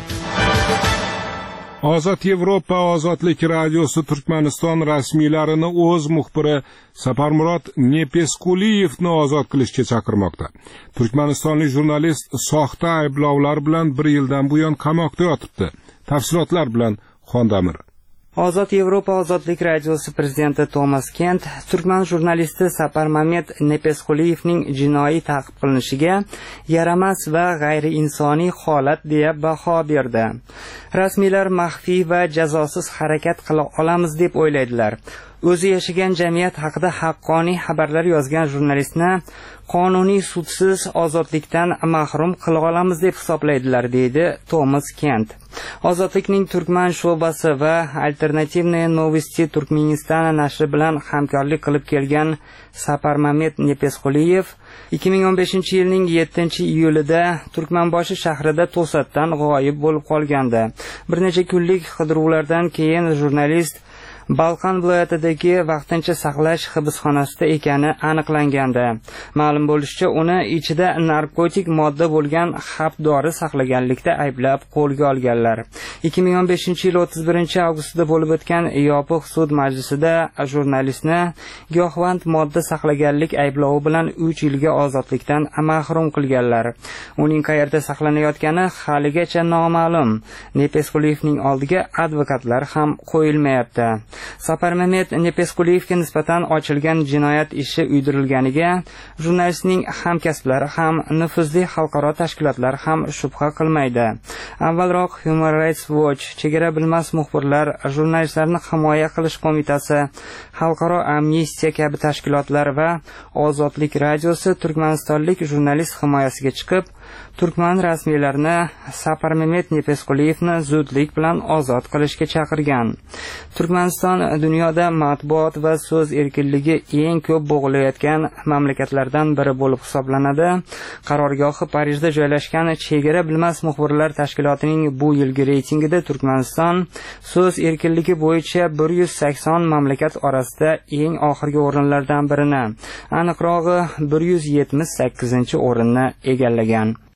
Ozod Yevropa Ozodlik radiosi Turkmaniston rasmiylarini o'z muxbiri Saparmurod Nepeskuliyevni ozod qilishga chaqirmoqda. Turkmanistonlik jurnalist soxta ayblovlar bilan 1 yildan buyon qamoqda yotibdi. Tafsilotlar bilan Xondamir. Ozod Yevropa Ozodlik radiosi prezidenti Tomas Kent turkman jurnalisti Saparmamed Nepeskuliyevning jinoiy ta'qib qilinishiga yaramas va g'ayriinsoniy holat deya baho berdi. Rasmiylar maxfiy va jazosiz harakat qila olamiz deb o'ylaydilar. O'zi yashagan jamiyat haqida haqqoniy xabarlar yozgan jurnalistni qonuniy sudsiz ozodlikdan mahrum qila olamiz deb hisoblaydilar, deydi Tomas Kent. Ozodlikning Turkman sho'basi va Alternativные новости Turkmenistana nashri bilan hamkorlik qilib kelgan Saparmamed Nepeskuliyev 2015-yilning 7-iyulida Turkmanboshi shahrida to'satdan g'oyib bo'lib qolgandi. Bir necha kunlik qidiruvlardan keyin jurnalist Balqan viloyatidagi vaqtincha saqlash hibsxonasida ekani aniqlangandi. Ma'lum bo'lishicha, uni ichida narkotik modda bo'lgan hab dori saqlaganlikda ayblab qo'lga olganlar. 2015-yil 31-avgustda bo'lib o'tgan yopiq sud majlisida jurnalistni giyohvand modda saqlaganlik ayblovi bilan 3 yilga ozodlikdan mahrum qilganlar. Uning qayerda saqlanayotgani haligacha noma'lum. Nepeskuliyevning oldiga advokatlar ham qo'yilmayapti. Saparmamed Nepeskuliyevga nisbatan ochilgan jinoyat ishi uydirilganiga jurnalistning hamkasblari ham nufuzli xalqaro tashkilotlar ham shubha qilmaydi. Avvalroq Human Rights Watch, Chegara bilmas muxbirlar, jurnalistlarni himoya qilish qo'mitasi, Xalqaro amnistiya kabi tashkilotlar va Ozodlik radiosi turkmanistonlik jurnalist himoyasiga chiqib, turkman rasmiylarini Saparmamed Nepeskuliyevni zudlik bilan ozod qilishga chaqirgan. Turkmaniston dunyoda matbuot va so'z erkinligi eng ko'p bo'g'ilayotgan mamlakatlardan biri bo'lib hisoblanadi. Qarorgohi Parijda joylashgan Chegara bilmas muxbirlar tashkilotining bu yilgi reytingida Turkmaniston so'z erkinligi bo'yicha 180 mamlakat orasida eng oxirgi o'rinlardan birini, aniqrog'i 178-o'rinni egallagan.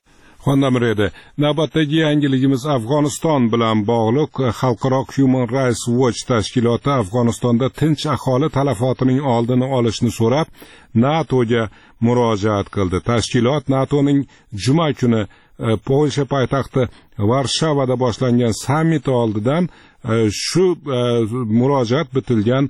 Xonamreda, navbatdagi yangiligimiz Afg'oniston bilan bog'liq. Xalqaro Human Rights Watch tashkiloti Afg'onistonda tinch aholi talafotining oldini olishni so'rab NATOga murojaat qildi. Tashkilot NATOning juma kuni Polsha poytaxti Varshavada boshlangan sammit oldidan shu murojaat bitilgan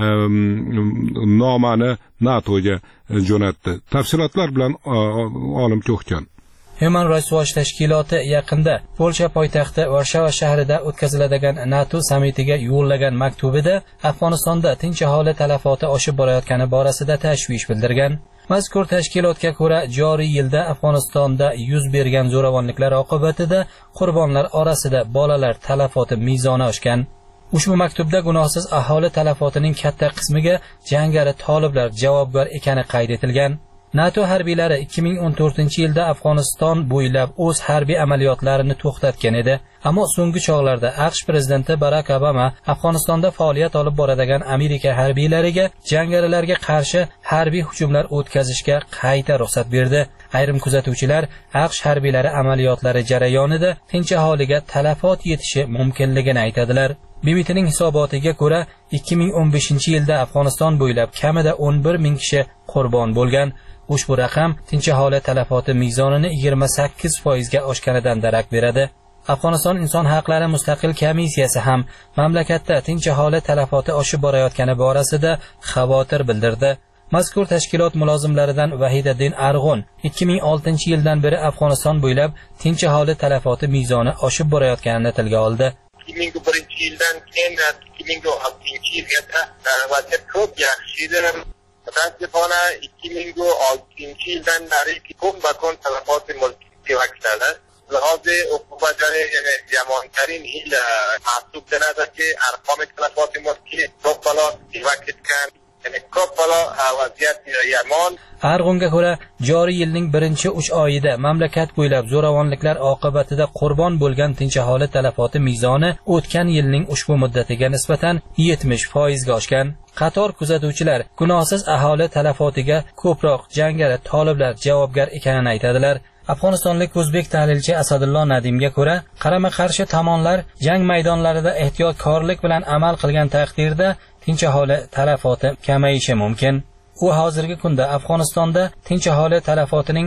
nomani NATOga jo'natdi. Tafsilotlar bilan olim Ko'hkon. Human Rights Watch tashkiloti yaqinda Polsha poytaxti Varshava shahrida o'tkaziladigan NATO sammitiga yo'llagan maktubida Afg'onistonda tinch aholi talafoti oshib borayotgani borasida tashvish bildirgan. Mazkur tashkilotga ko'ra, joriy yilda Afg'onistonda yuz bergan zo'ravonliklar oqibatida qurbonlar orasida bolalar talafoti mezoni oshgan. Ushbu maktubda gunohsiz aholi talafotining katta qismiga jangari toliblar javobgar ekani qayd etilgan. NATO harbiylari 2014-yilda Afg'oniston bo'ylab o'z harbiy amaliyotlarini to'xtatgan edi. Ammo so'nggi chog'larda AQSh prezidenti Barack Obama Afg'onistonda faoliyat olib boradigan Amerika harbiylariga jangarilarga qarshi harbiy hujumlar o'tkazishga qayta ruxsat berdi. Ayrim kuzatuvchilar AQSh harbiylari amaliyotlari jarayonida tinch aholiga talafot yetishi mumkinligini aytadilar. BBTning hisobotiga ko'ra, 2015-yilda Afg'oniston bo'ylab kamida 11 ming kishi qurbon bo'lgan. Ushbu raqam tinch aholi talafoti mezonini 28% ga oshganidan darak beradi. Afg'oniston inson haqlari mustaqil komissiyasi ham mamlakatda tinch aholi talafoti oshib borayotgani borasida xavotir bildirdi. Mazkur tashkilot mulozimlaridan Vahidaddin Arg'un 2006-yildan beri Afg'oniston bo'ylab tinch aholi talafoti mezoni oshib borayotganini tilga oldi. 2001-yildan keyin 2006-yilgacha vaziyat ko'p yaxshi edi. Mutassifona 2006-yildan beri kun talafot mulki vakillari لحاظ عقوبت جمعانترین هیل محسوب دنده که ارقام تلفات ملکی دو بالا دیوکت کن یعنی ko'p bola vaziyat yomon. Arg'unga ko'ra, joriy yilning 3 oyida mamlakat bo'ylab zo'ravonliklar oqibatida qurbon bo'lgan tinch aholi talafoti mezoni o'tgan yilning ushbu muddatiga nisbatan 70% ga oshgan. Qator kuzatuvchilar gunohsiz aholi talafotiga ko'proq jangari toliblar javobgar ekanini aytadilar. Afg'onistonlik o'zbek tahlilchi Asadullo Nadimga ko'ra, qarama-qarshi tomonlar jang maydonlarida ehtiyotkorlik bilan amal qilgan taqdirda tinch aholi talafoti kamayishi mumkin. U hozirgi kunda Afg'onistonda tinch aholi talafotining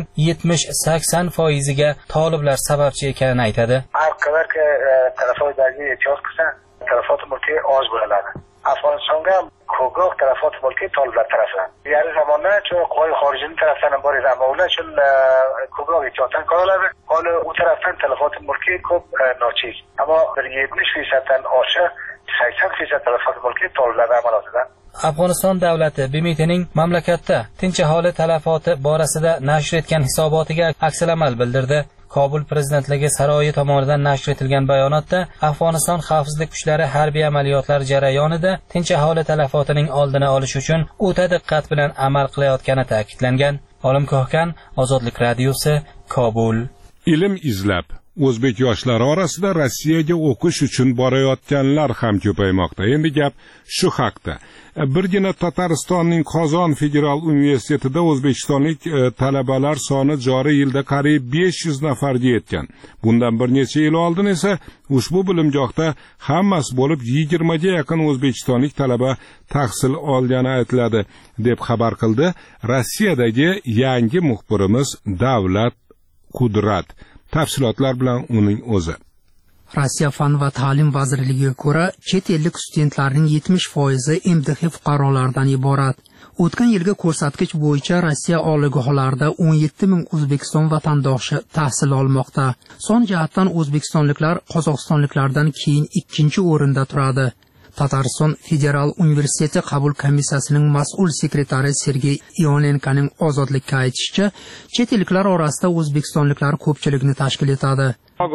70-80% ga toliblar sababchi ekanini aytadi. Har qadar ki talafotlarga ehtiyot qilsa, talafot mulki oz bo'ladi. Afg'onistonga ko'proq talafot mulki toliblar tarafidan. Ya'ni zamonda shu qo'y xorijning tarafdan bor edi, ammo ular uchun ko'proq ehtiyotdan qoladi. Hali u tarafdan talafot mulki ko'p nochis. Ammo 70% dan oshiq 80% talafot mulki toliblar amalotidan. Afg'oniston davlati BMTning mamlakatda tinch aholi talafoti borasida nashr etgan hisobotiga aksalamal bildirdi. Kobul prezidentligi saroyi tomonidan nashr etilgan bayonotda Afg'oniston xavfsizlik kuchlari harbiy amaliyotlar jarayonida tinch aholi talafotining oldini olish uchun o'ta diqqat bilan amal qilayotgani ta'kidlangan. Olim Ko'hkan, Ozodlik radiosi, Kobul. Ilm izlab o'zbek yoshlari orasida Rossiyaga o'qish uchun borayotganlar ham ko'paymoqda. Endi gap shu haqda. Birgina Tataristonning Qozon federal universitetida o'zbekistonlik talabalar soni joriy yilda qariyb 500 nafarga yetgan. Bundan bir necha yil oldin esa ushbu bilimgohda hammasi bo'lib 20 ga yaqin o'zbekistonlik talaba tahsil olgani aytiladi, deb xabar qildi Rossiyadagi yangi muxbirimiz Davlat Qudrat. Tafsilotlar bilan uning o'zi. Rossiya Fan va ta'lim vazirligiga ko'ra, chet ellik studentlarning 70% MDH fuqarolaridan iborat. O'tgan yilgi ko'rsatkich bo'yicha Rossiya oliygohlarida 17 ming O'zbekiston vatandoshi tahsil olmoqda. Son jihatdan o'zbekistonliklar qozog'istonliklardan keyin ikkinchi o'rinda turadi. Tatariston Federal universiteti qabul komissiyasining mas'ul sekretari Sergey Ionenkoning Ozodlikka aytishicha, chet elliklar orasida o'zbekistonliklar ko'pchilikni tashkil etadi.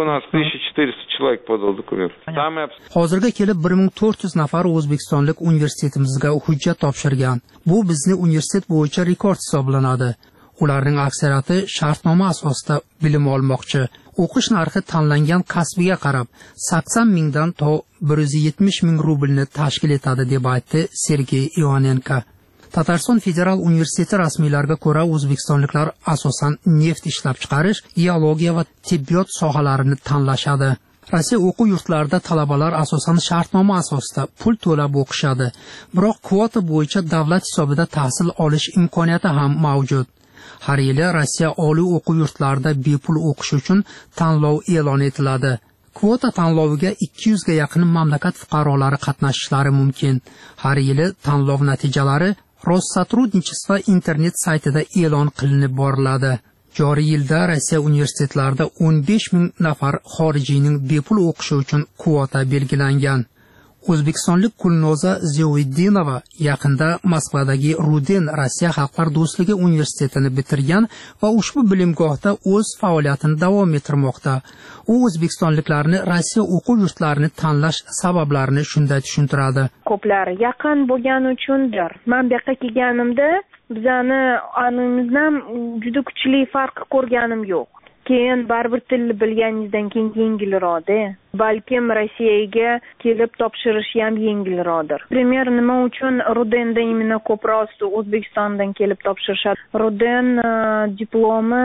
Hozirga kelib 1400 nafar o'zbekistonlik universitetimizga hujjat topshirgan. Bu bizni universitet bo'yicha rekord hisoblanadi. Ularning aksariyati shartnoma asosida bilim olmoqchi. O'qish narxi tanlangan kasbiga qarab 80 mingdan to 170 ming rublni tashkil etadi, deb aytdi Sergey Ionenko. Tatariston federal universiteti rasmiylariga ko'ra, o'zbekistonliklar asosan neft ishlab chiqarish, geologiya va tibbiyot sohalarini tanlashadi. Rossiya o'quv yurtlarida talabalar asosan shartnoma asosida pul to'lab o'qishadi. Biroq kvota bo'yicha davlat hisobida tahsil olish imkoniyati ham mavjud. Har yili Rossiya oliy o'quv yurtlarida bepul o'qish uchun tanlov e'lon etiladi. Kvota tanloviga 200 ga yaqin mamlakat fuqarolari qatnashishlari mumkin. Har yili tanlov natijalari Rossотрудничество internet saytida e'lon qilinib boriladi. Joriy yilda Rossiya universitetlarida 15,000 nafar xorijiyning bepul o'qishi uchun kvota belgilangan. O'zbekistonlik Kulnoza Zeoidinova yaqinda Moskvadagi Ruden Rossiya Xalqlar do'stligi universitetini bitirgan va ushbu bilimgohda o'z faoliyatini davom ettirmoqda. U o'zbekistonliklarni Rossiya o'quv yurtlarini tanlash sabablarini shunday tushuntiradi. Ko'plar yaqin bo'lgani uchundir. Men bu yoqqa kelganimda bizani animizdan juda kuchli farq ko'rganim yo'q. Keyin baribir tilni bilganingizdan keyin yengilroqda. Balkim Rossiyaga kelib topshirish ham yengilroqdir. Primer nima uchun Rudenda imенно ko'proq O'zbekistondan kelib topshirishadi? Ruden diplomi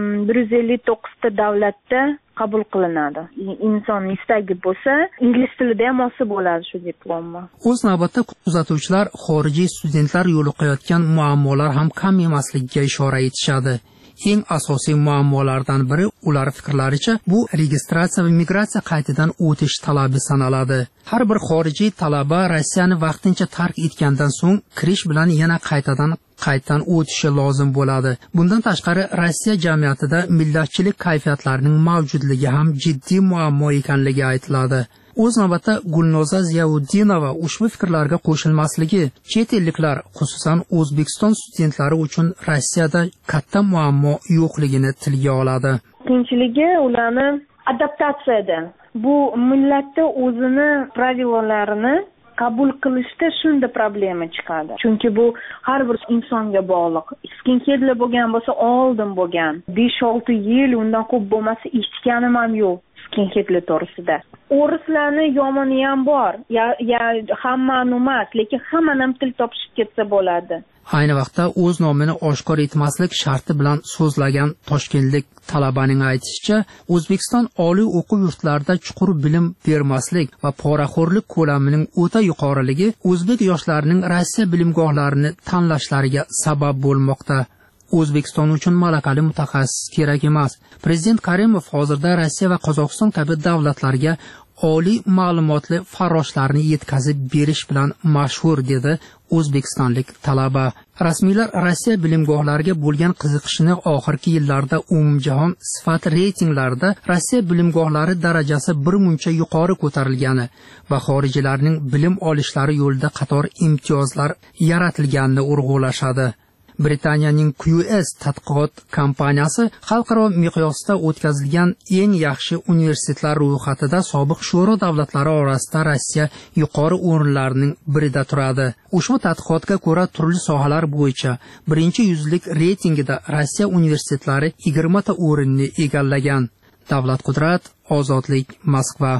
159 ta davlatda qabul qilinadi. Inson istagi bo'lsa, ingliz tilida ham olsa bo'ladi shu diplomni. O'z navbatda kuzatuvchilar xorijiy studentlar yo'liqayotgan muammolar ham kam emasligiga ishora etishadi. Eng asosiy muammolardan biri ular fikrlaricha bu registratsiya va migratsiya qaytadan o'tish talabi sanaladi. Har bir xorijiy talaba Rossiyani vaqtincha tark etgandan so'ng kirish bilan yana qaytadan o'tishi lozim bo'ladi. Bundan tashqari Rossiya jamiyatida millatchilik kayfiyatlarining mavjudligi ham jiddiy muammo ekanligi aytiladi. O'z navbatda Gulnoza Ziyaudinova ushbu fikrlarga qo'shilmasligi chet elliklar, xususan O'zbekiston studentlari uchun Rossiyada katta muammo yo'qligini tilga oladi. Ikkinchiligi ularni adaptatsiyada. Bu millatda o'zini pravilolarini qabul qilishda shunda problema chiqadi. Chunki bu har bir insonga bog'liq. Skinheadlar bo'lgan bo'lsa, oldin bo'lgan. 5-6 yil undan ko'p bo'lmasa eshitganim ham yo'q. Skinheadlar to'g'risida. O'rislarni yomoni ham bor. Ya hammani emas, lekin hamma ham til topishib ketsa bo'ladi. Ayni vaqtda o'z nomini oshkor etmaslik sharti bilan so'zlagan toshkentlik talabaning aytishicha, O'zbekiston oliy o'quv yurtlarida chuqur bilim bermaslik va poraxo'rlik ko'lamining o'ta yuqoriligi o'zbek yoshlarining Rossiya bilimgohlarini tanlashlariga sabab bo'lmoqda. O'zbekiston uchun malakali mutaxassis kerak emas. Prezident Karimov hozirda Rossiya va Qozog'iston kabi davlatlarga oliy ma'lumotli farroshlarni yetkazib berish bilan mashhur, dedi o'zbekistonlik talaba. Rasmiylar Rossiya bilimgohlariga bo'lgan qiziqishini oxirgi yillarda umumjahon sifat reytinglarida Rossiya bilimgohlari darajasi birmuncha yuqori ko'tarilgani va xorijlarning bilim olishlari yo'lida qator imtiyozlar yaratilganini urg'ulashadi. Britaniyaning QS tadqiqot kompaniyasi xalqaro miqyosda o'tkazilgan eng yaxshi universitetlar ro'yxatida sobiq sho'ro davlatlari orasida Rossiya yuqori o'rinlarning birida turadi. Ushbu tadqiqotga ko'ra turli sohalar bo'yicha birinchi yuzlik reytingida Rossiya universitetlari 20 ta o'rinni egallagan. Davlat Qudrat, Ozodlik, Moskva.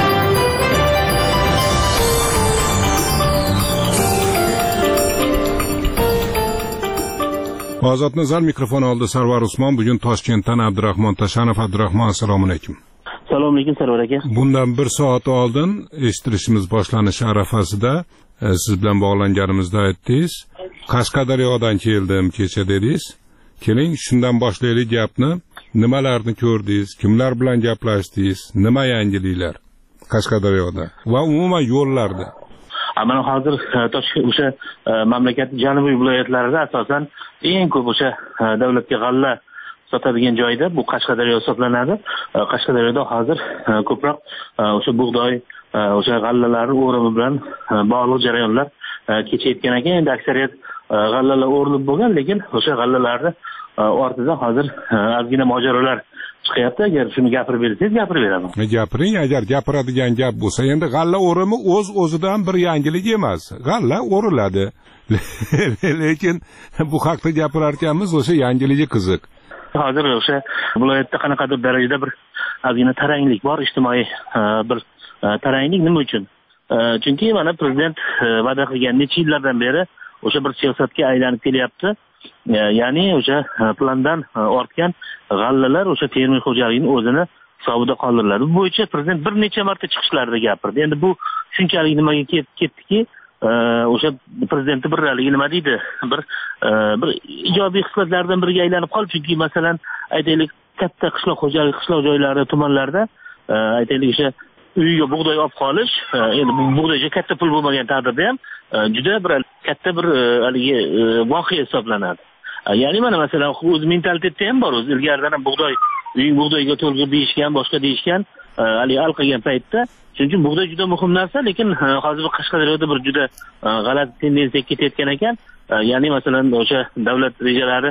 Ozod Nazar mikrofon oldi. Sarvar Usmon. Bugun Toshkentdan Abdurahmon Tashanov. Abdurahmon, assalomu alaykum. Assalomu alaykum Sarvar aka. Bundan 1 soat oldin eshittirishimiz boshlanishi arafasida siz bilan bog'langanimizda aytdingiz, Qashqadaryodan keldim kecha dedingiz. Keling, shundan boshlaylik gapni. Nimalarni ko'rdingiz? Kimlar bilan gaplashdingiz? Nima yangiliklar Qashqadaryoda va umuman yo'llarda? Mana hozir o'sha mamlakatning janubiy viloyatlarida asosan eng ko'p o'sha davlatga g'alla sotadigan joyda bu Qashqadaryo hisoblanadi. Qashqadaryoda hozir ko'proq o'sha bug'doy, o'sha g'allalarning o'rimi bilan bog'liq jarayonlar kechayotgan ekan. Endi aksariyat g'allalar o'rilib bo'lgan, lekin o'sha g'allalarni ortida hozir ozgina mojarolar chiqyapti. Agar shuni gapirib bersangiz, gapirib beraman. Gapiring, agar gapiradigan gap bo'lsa. Endi g'alla o'rimi o'z-o'zidan bir yangilik emas. G'alla o'riladi. Lekin bu haqda gapirarkanmiz, o'sha yangiligi qiziq. Hozir o'sha viloyatda qanaqadir darajada bir ozgina taranglik bor, ijtimoiy bir taranglik. Nima uchun? Chunki mana prezident va'da qilgan necha yillardan beri o'sha bir siyosatga aylanib kelyapti. Ya'ni o'sha plandan ortgan g'allalar o'sha fermer xo'jaligining o'zini hisobida qoldiriladi. Bu bo'yicha prezident bir necha marta chiqishlarida gapirdi. Endi bu shunchalik nimaga ketdiki, o'sha prezidentni bir haligi nima deydi, bir ijobiy xislatlardan biriga aylanib qoldi. Chunki masalan, aytaylik, katta qishloq joylari, tumanlarda aytaylik o'sha uyga bug'doy olib qolish, endi bu bug'doyga katta pul bo'lmagan taqdirda ham juda bir katta bir haligi voqea hisoblanadi. Ya'ni mana masalan o'z mentalitetda ham bor, o'z ilgaridan ham bug'doyga to'lg'ir deyishgan, boshqa deyishgan, haligi al qilgan paytda. Shuning uchun bug'doy juda muhim narsa, lekin hozir Qashqadaryoda bir juda g'alati tendensiyaga ketayotgan ekan. Ya'ni masalan o'sha davlat rejalari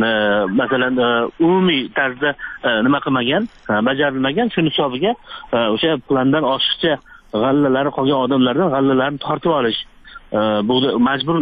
masalan umumiy tarzda nima qilmagan, bajarilmagan, shuning hisobiga o'sha plandan oshiqcha g'allalari qolgan odamlardan g'allalarni tortib olish, majburiy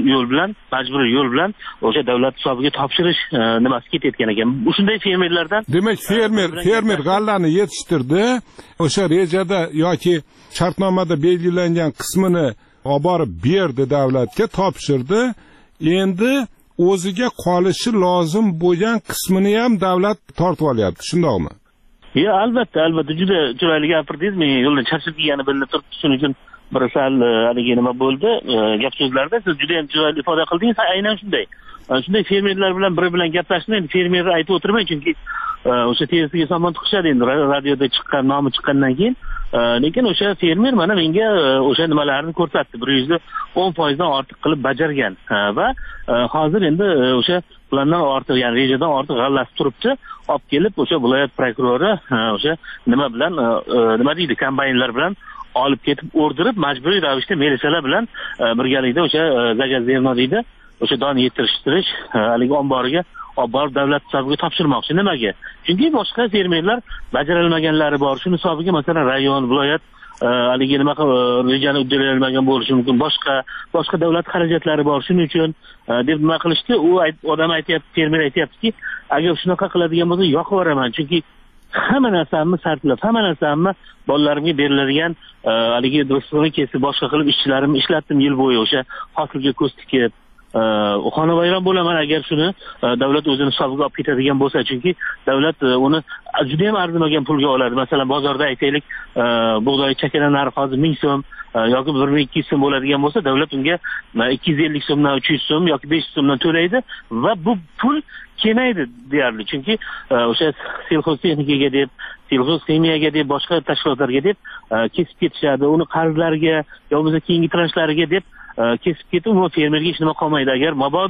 yo'l bilan o'sha davlat hisobiga topshirish nimasi ketayotgan ekan. Shunday fermerlardan, demak fermer g'allani yetishtirdi, o'sha rejada yoki shartnomada belgilangan qismini olib borib berdi, davlatga topshirdi. Endi o'ziga qolishi lozim bo'lgan qismini ham davlat tortib olyapti, shundaqmi? Albatta, juda chiroyli gapirdingiz. Men yo'ldan charchab kelgani bilinib turibdi. Shuning uchun bir sal haligi nima bo'ldi, gap so'zlarda siz juda ham chiroyli ifoda qildingiz. Aynan shunday. Shunday fermerlar bilan biri bilan gaplashmang, fermerni aytib o'tirmang, chunki o'sha terisiga somon tiqishadi endi radioda nomi chiqqandan keyin. Lekin o'sha fermer mana menga o'sha nimalarni ko'rsatdi, 110% dan ortiq qilib bajargan va hozir endi o'sha plandan ortiq, ya'ni rejadan ortiq g'allasi turibdi. Olib kelib o'sha viloyat prokurori o'sha nima bilan nima deydi, kombaynlar bilan olib ketib o'rdirib, majburiy ravishda militsiyalar bilan birgalikda o'sha zagazerno deydi, o'sha doni yetishtirish haligi omboriga olib borib davlat hisobiga topshirmoqchi. Nimaga? Chunki boshqa fermerlar bajarilmaganlari bor. Shuning hisobiga masalan rayon, viloyat haligi nima rejani uddalolmagan bo'lishi mumkin. Boshqa davlat xarajatlari bor. Shuning uchun deb nima qilishdi? U odam aytayapti, fermer aytayaptiki, agar shunaqa qiladigan bo'lsa yoqib yuboraman, chunki hamma narsamni sarflab, hamma narsamni bolalarimga beriladigan haligi do'stlarimni kesib, boshqa qilib ishchilarimni ishlatdim yil bo'yi, o'sha hosilga ko'z tikib xonavayron bo'laman agar shuni davlat o'zini hisobiga olib ketadigan bo'lsa. Chunki davlat uni juda ham arzimagan pulga oladi. Masalan, bozorda aytaylik, bug'doy chakana narxi hozir 1000 so'm yoki 1200 so'm bo'ladigan bo'lsa, davlat unga 250 so'mdan 300 so'm yoki 500 so'mdan to'laydi va bu pul kelmaydi deyarli. Chunki o'sha sельхозtexnikaga deb, sельхозximiyaga deb, boshqa tashkilotlarga deb kesib ketishadi. Uni qarzlarga yoki keyingi transhlarga deb kesib ketib, u fermerga hech nima qolmaydi. Agar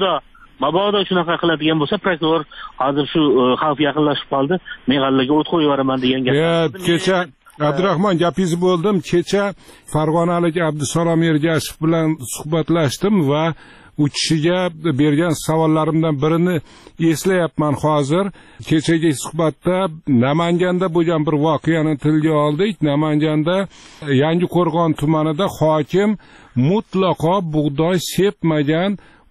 mabodo shunaqa qiladigan bo'lsa, prokuror hozir shu xavf yaqinlashib qoldi, men g'allaga o't qo'yib yuboraman degan gap. Kecha Abdurahmon, gapingizni bo'ldim. Kecha Farg'onalik Abdusalom Ergashev bilan suhbatlashdim va u kishiga bergan savollarimdan birini eslayapman hozir. Kechagi suhbatda Namanganda bo'lgan bir voqeani tilga oldik. Namanganda Yangiqo'rg'on tumanida hokim mutlaqo bug'doy sepmagan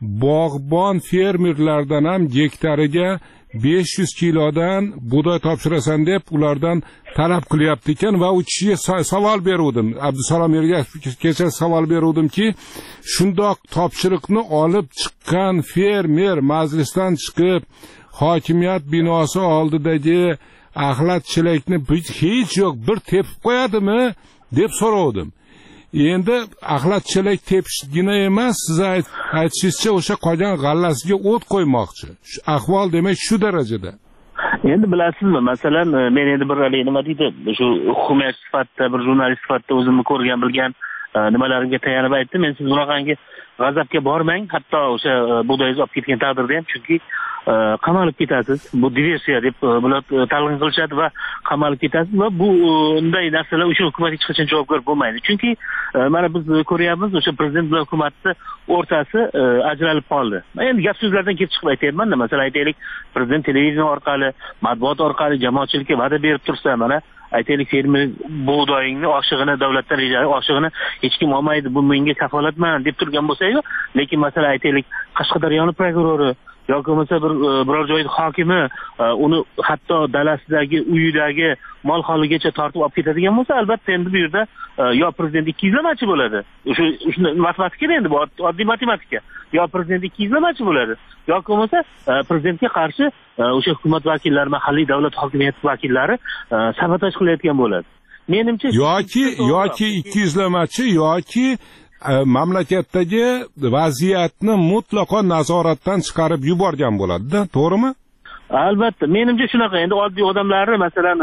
bog'bon fermerlardan ham gektariga 500 kilodan bug'doy topshirasan deb ulardan talab qilyapti ekan va u kishiga savol beruvdim. Abdusalom Ergashev kecha savol beruvdimki, shundoq topshiriqni olib chiqqan fermer majlisdan chiqib hokimiyat binosi oldidagi axlat chelakni hech yo'q bir tepib qo'yadimi deb so'rovdim. Endi axlat chelak tepishgina emas, siz aytishingizcha o'sha qolgan g'allasiga o't qo'ymoqchi. Ahvol demak shu darajada. Endi bilasizmi, masalan, men endi bir nima deydi, shu hukumat sifatida, bir jurnalist sifatida o'zimni ko'rgan, bilgan nimalarimga tayanib aytdim. Men siz bunaqangi g'azabga bormang, hatto o'sha bug'doyingizni olib ketgan taqdirda ham, chunki qamalib ketasiz. Bu diversiya deb bular talqin qilishadi va qamalib ketasiz va bu unday narsalar uchun hukumat hech qachon javobgar bo'lmaydi. Chunki mana biz ko'ryapmiz, o'sha prezident bilan hukumatni o'rtasi ajralib qoldi. Endi gap so'zlardan kelib chiqib aytayapman-da, masalan aytaylik, prezident televideniya orqali, matbuot orqali jamoatchilikka va'da berib tursa, mana aytaylik, fermer bug'doyingni oshig'ini, davlatdan rejali oshig'ini hech kim olmaydi, bu menga kafolatman deb turgan bo'lsa-yu, lekin masalan aytaylik, Qashqadaryoning prokurori yoki bo'lmasa biror joyda hokimi uni hatto dalasidagi uyidagi mol holigacha tortib olib ketadigan bo'lsa, albatta endi bu yerda yo prezident ikkiyuzlamachi bo'ladi. O'sha matematika endi bu oddiy matematika. Yo prezident ikkiyuzlamachi bo'ladi, yoki bo'lmasa prezidentga qarshi o'sha hukumat vakillari, mahalliy davlat hokimiyati vakillari sabotaj qilayotgan bo'ladi. Menimcha yoki ikkiyuzlamachi yoki mamlakatdagi vaziyatni mutlaqo nazoratdan chiqarib yuborgan bo'ladi-da, to'g'rimi? Albatta, menimcha shunaqa. Endi oddiy odamlarning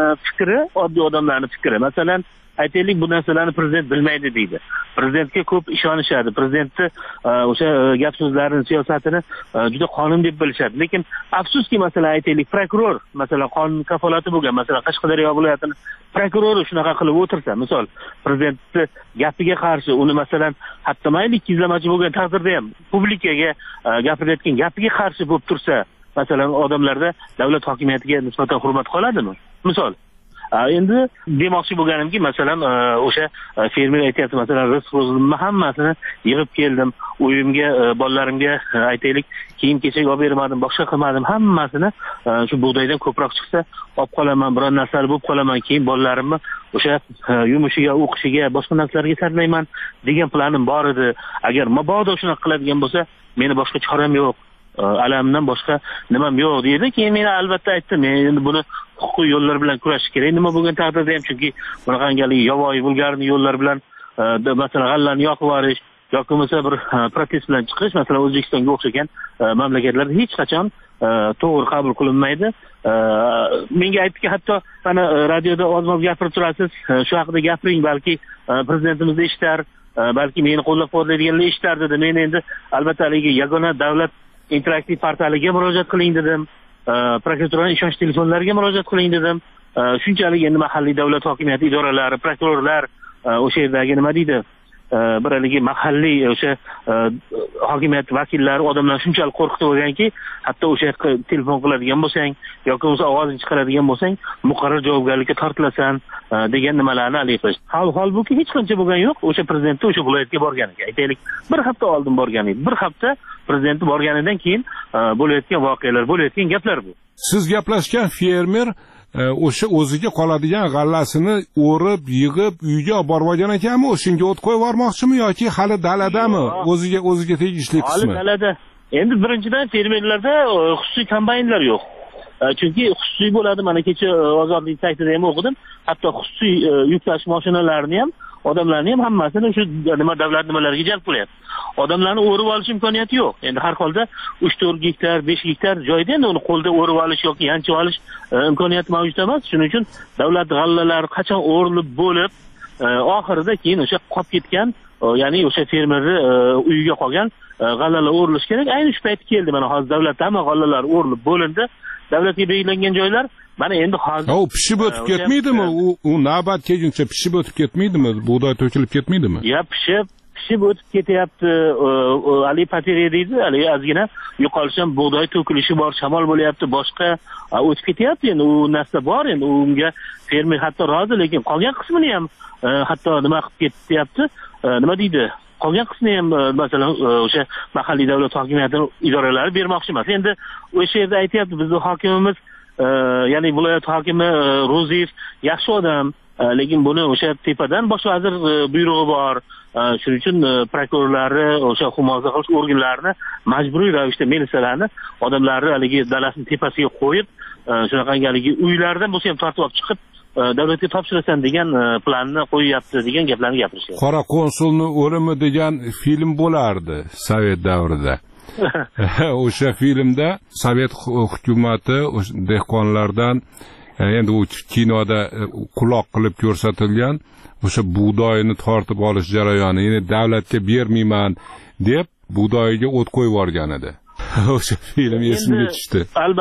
fikri, masalan, aytaylik bu narsalarni prezident bilmaydi deydi. Prezidentga ko'p ishonishadi. Prezidentni o'sha gap so'zlarini, siyosatini juda qonun deb bilishadi. Lekin afsuski, masalan, aytaylik prokuror, masalan, qonun kafolati bo'lgan, masalan, Qashqadaryo viloyatining prokurori shunaqa qilib o'tirsa, misol prezidentni gapiga qarshi uni masalan, hatto mayli ikkiyuzlamachi bo'lgan taqdirda ham publikaga gapirayotgan gapiga qarshi bo'lib tursa, masalan, odamlarda davlat hokimiyatiga nisbatan hurmat qoladimi? Misol endi demoqchi bo'lganimki, masalan, o'sha fermer aytyapti, masalan, rizq ro'zimni hammasini yig'ib keldim, uyimga, bolalarimga aytaylik, kiyim-kechak olib bermadim, boshqa qilmadim, hammasini shu bug'doydan ko'proq chiqsa, olib qolaman, biror narsali bo'lib qolaman, keyin bolalarimni o'sha yumushiga, o'qishiga, boshqa narsalarga sarflayman degan planim bor edi. Agar mabodo shunaqa qiladigan bo'lsa, meni boshqa choram yo'q. Alamdan boshqa nimam yo'q deydi. Keyin men albatta aytdim, men endi buni huquqiy yo'llar bilan kurashish kerak. Nima bo'lgan taqdirda ham, chunki bunaqangi yovvoyi vulgarni yo'llar bilan masalan g'allani yoqib yuborish yoki bo'lmasa bir protest bilan chiqish, masalan, O'zbekistonga o'xshagan mamlakatlarda hech qachon to'g'ri qabul qilinmaydi. Menga aytdiki, hatto mana radioda oz-moz gapirib turasiz, shu haqida gapiring, balki prezidentimiz eshitar, balki meni qo'llab-quvvatlaydiganlar eshitar dedi. Men endi albatta haligi yagona davlat interaktiv portaliga murojaat qiling dedim. Prokuraturaning ishonch telefonlariga murojaat qiling dedim. Shunchalik endi mahalliy davlat hokimiyati idoralari, prokurorlar, o'sha yerdagi nima deydi, bir haligi mahalliy o'sha hokimiyat vakillari odamlarni shunchalik qo'rqitib olganki, hatto o'sha telefon qiladigan bo'lsang yoki bo'lmasa ovozini chiqaradigan bo'lsang, muqarrar javobgarlikka tortilasan degan nimalarni hali qilishdi. Holbuki hech qancha bo'lgan yo'q. O'sha prezidentni o'sha viloyatga borganiga, aytaylik, bir hafta oldin borgan edi. Bir hafta prezidentni borganidan keyin bo'layotgan voqealar, bo'layotgan gaplar bu. Siz gaplashgan fermer o'sha o'ziga qoladigan g'allasini o'rib, yig'ib, uyga olib borib olgan ekanmi? O'shanga o't qo'yib yubormoqchimi yoki hali daladami? O'ziga tegishli qismi. Hali dalada. Endi birinchidan fermerlarda xususiy kombaynlar yo'q. Chunki xususiy bo'ladi, mana kecha Ozodlik saytida ham o'qidim. Hatto xususiy yuk tashish mashinalarini ham, odamlarni ham hammasini shu davlat nimalariga jalb qilyapti. Odamlarni o'rib olish imkoniyati yo'q. Endi har holda 3-4 gektar, 5 gektar joyda endi uni qo'lda o'rib olish yoki yanchib olish imkoniyati mavjud emas. Shuning uchun davlat g'allalari qachon o'rilib bo'lib, oxirida keyin o'sha qolib ketgan, ya'ni o'sha fermerni uyiga qolgan g'allalar o'rilishi kerak. Ayni shu payt keldi. Mana hozir davlatda hamma g'allalar o'rilib bo'lindi. Davlatga belgilangan joylar mana endi hozir pishib o'tib ketmaydimi? U navbat kelguncha pishib o'tib ketmaydimi? Bug'doy to'kilib ketmaydimi? Ya pishib o'tib ketyapti. Ali Pateriya deydi, ali ozgina yo'qolishdan bug'doy to'kilishi bor, shamol bo'lyapti, boshqa o'tib ketyapti. Endi u narsa bor, endi unga fermer hatto rozi, lekin qolgan qismini ham hatto nima qilib ketyapti? Nima deydi? Qolgan qismini ham masalan o'sha mahalliy davlat hokimiyati idoralari bermoqchi emas. Endi o'sha yerda aytayapti, bizning hokimimiz, ya'ni viloyat hokimi Ro'ziyev yaxshi odam, lekin buni o'sha tepadan bosh vazir buyrug'i bor. Shuning uchun prokurorlari, o'sha humoza qilish organlarini majburiy ravishda militsiyalarni odamlarni haligi dalasini tepasiga qo'yib, shunaqangi haligi uylardan bo'lsa ham tortib olib chiqib davlatga topshirasan degan planni qo'yyapti degan gaplarni gapirishdi. Qora konsulni o'limi degan film bo'lardi Sovet davrida. O'sha filmda Sovet hukumati dehqonlardan endi u kinoda quloq qilib ko'rsatilgan o'sha bug'doyni tortib olish jarayoni, ya'ni davlatga bermayman deb bug'doyiga o't qo'yib yuborgan edi. O'sha film esimga tushdi.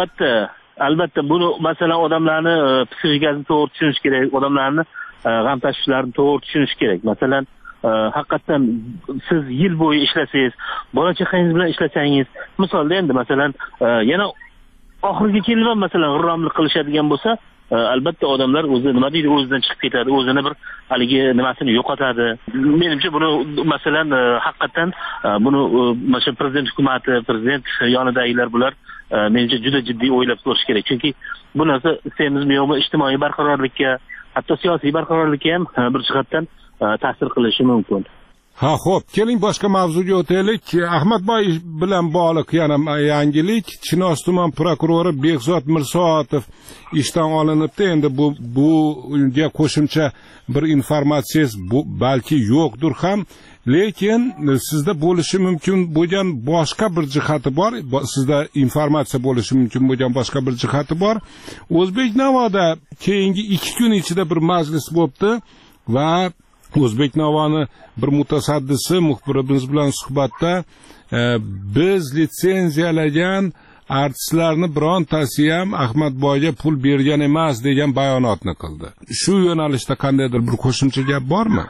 Albatta buni masalan odamlarni psixikasini to'g'ri tushunish kerak, odamlarni g'am tashvishlarini to'g'ri tushunish kerak. Masalan, haqiqatan siz yil bo'yi ishlasangiz, bola chaqangiz bilan ishlasangiz, misolda endi masalan yana oxirgi kelib masalan g'irromlik qilishadigan bo'lsa, albatta odamlar o'zi nima deydi, o'zidan chiqib ketadi, o'zini bir haligi nimasini yo'qotadi. Menimcha buni masalan haqiqatan buni mana prezident hukumati, prezident yonidagilar bular menimcha juda jiddiy o'ylab ko'rish kerak. Chunki bu narsa istaymizmi yo'qmi ijtimoiy barqarorlikka, hatto siyosiy barqarorlikka ham bir jihatdan ta'sir qilishi mumkin. Ha, xo'p, keling boshqa mavzuga o'taylik. Ahmadboy bilan bog'liq yana yangilik. Chinoz tuman prokurori Behzod Mirsoatov ishdan olinibdi. Endi bunga qo'shimcha bir informatsiyangiz balki yo'qdir ham, lekin sizda bo'lishi mumkin bo'lgan boshqa bir jihati bor. Sizda informatsiya bo'lishi mumkin bo'lgan boshqa bir jihati bor. O'zbek Navoda keyingi 2 kun ichida bir majlis bo'libdi va O'zbek Navoni bir mutasaddisi muxbirimiz bilan suhbatda biz litsenziyalagan artistlarni birontasi ham Ahmadboyga pul bergan emas degan bayonotni qildi. Shu yo'nalishda qandaydir bir qo'shimcha gap bormi?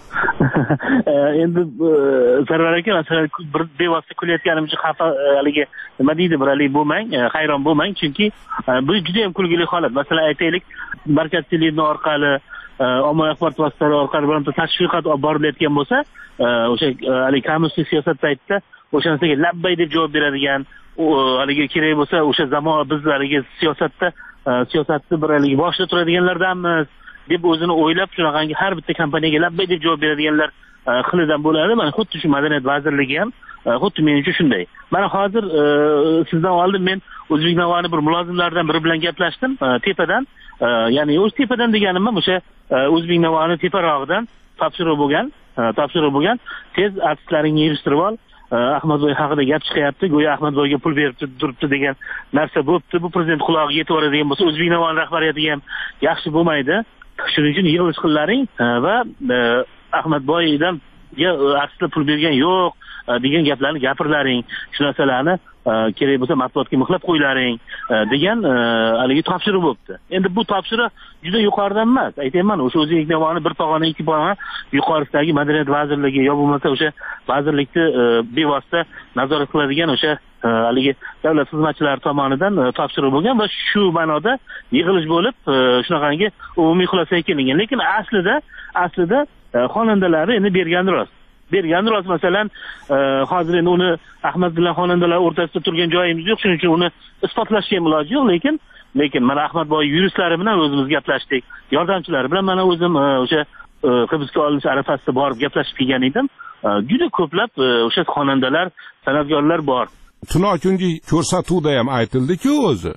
Endi Sarvar aka, masalan, bir bevosita kulayotganimcha xafa haligi nima deydi, bir hali bo'lmang, hayron bo'lmang, chunki bu juda ham kulgili holat. Masalan, aytaylik, Markaz televideniya orqali ommaviy axborot vositalari orqali bironta tashviqot olib borilayotgan bo'lsa, o'sha haligi kommunistik siyosat paytida o'sha narsaga labbay deb javob beradigan, haligi kerak bo'lsa o'sha zamon biz haligi siyosatni bir haligi boshida turadiganlardanmiz deb o'zini o'ylab shunaqangi har bitta kompaniyaga labbay deb javob beradiganlar xilidan bo'ladi. Mana xuddi shu Madaniyat vazirligi ham xuddi menimcha shunday. Mana hozir sizdan oldin men O'zbek Navoni bir mulozimlaridan biri bilan gaplashdim tepadan. Ya'ni o'sha tepadan deganim o'sha O'zbek Navoni teparog'idan topshiriq bo'lgan. Tez artistlaringni yig'ishtirib ol. Ahmadboy haqida gap chiqyapti, go'yo Ahmadboyga pul berib turibdi degan narsa bo'pti. Bu prezident qulog'iga yetib boradigan bo'lsa, O'zbek Navoni rahbariyatiga ham yaxshi bo'lmaydi. Shuning uchun yig'ilish qillaring va Ahmadboydan artistlar pul bergan yo'q degan gaplarni gapirlaring. Shu narsalarni kerak bo'lsa matbuotga mixlab qo'ylaring degan haligi topshiriq bo'libdi. Endi bu topshiriq juda yuqoridan emas. Aytayman, o'sha O'zbek Navoni bir pog'ona, 2 pog'ona yuqorisidagi Madaniyat vazirligi yo bo'lmasa o'sha vazirlikni bevosita nazorat qiladigan o'sha haligi davlat xizmatchilari tomonidan topshiriq bo'lgan va shu ma'noda yig'ilish bo'lib shunaqangi umumiy xulosaga kelingan. Lekin aslida xonandalarni endi bergani rost. Masalan, hozir endi uni Ahmad bilan xonandalar o'rtasida turgan joyimiz yo'q, shuning uchun uni isbotlashga ham iloji yo'q, lekin mana Ahmadboy yuristlari bilan o'zimiz gaplashdik. Yordamchilari bilan mana o'zim o'sha hibsga olinish arafasida borib gaplashib kelgan edim. Juda ko'plab o'sha xonandalar, san'atkorlar bor. Tunokungi ko'rsatuvda ham aytildi-ku o'zi.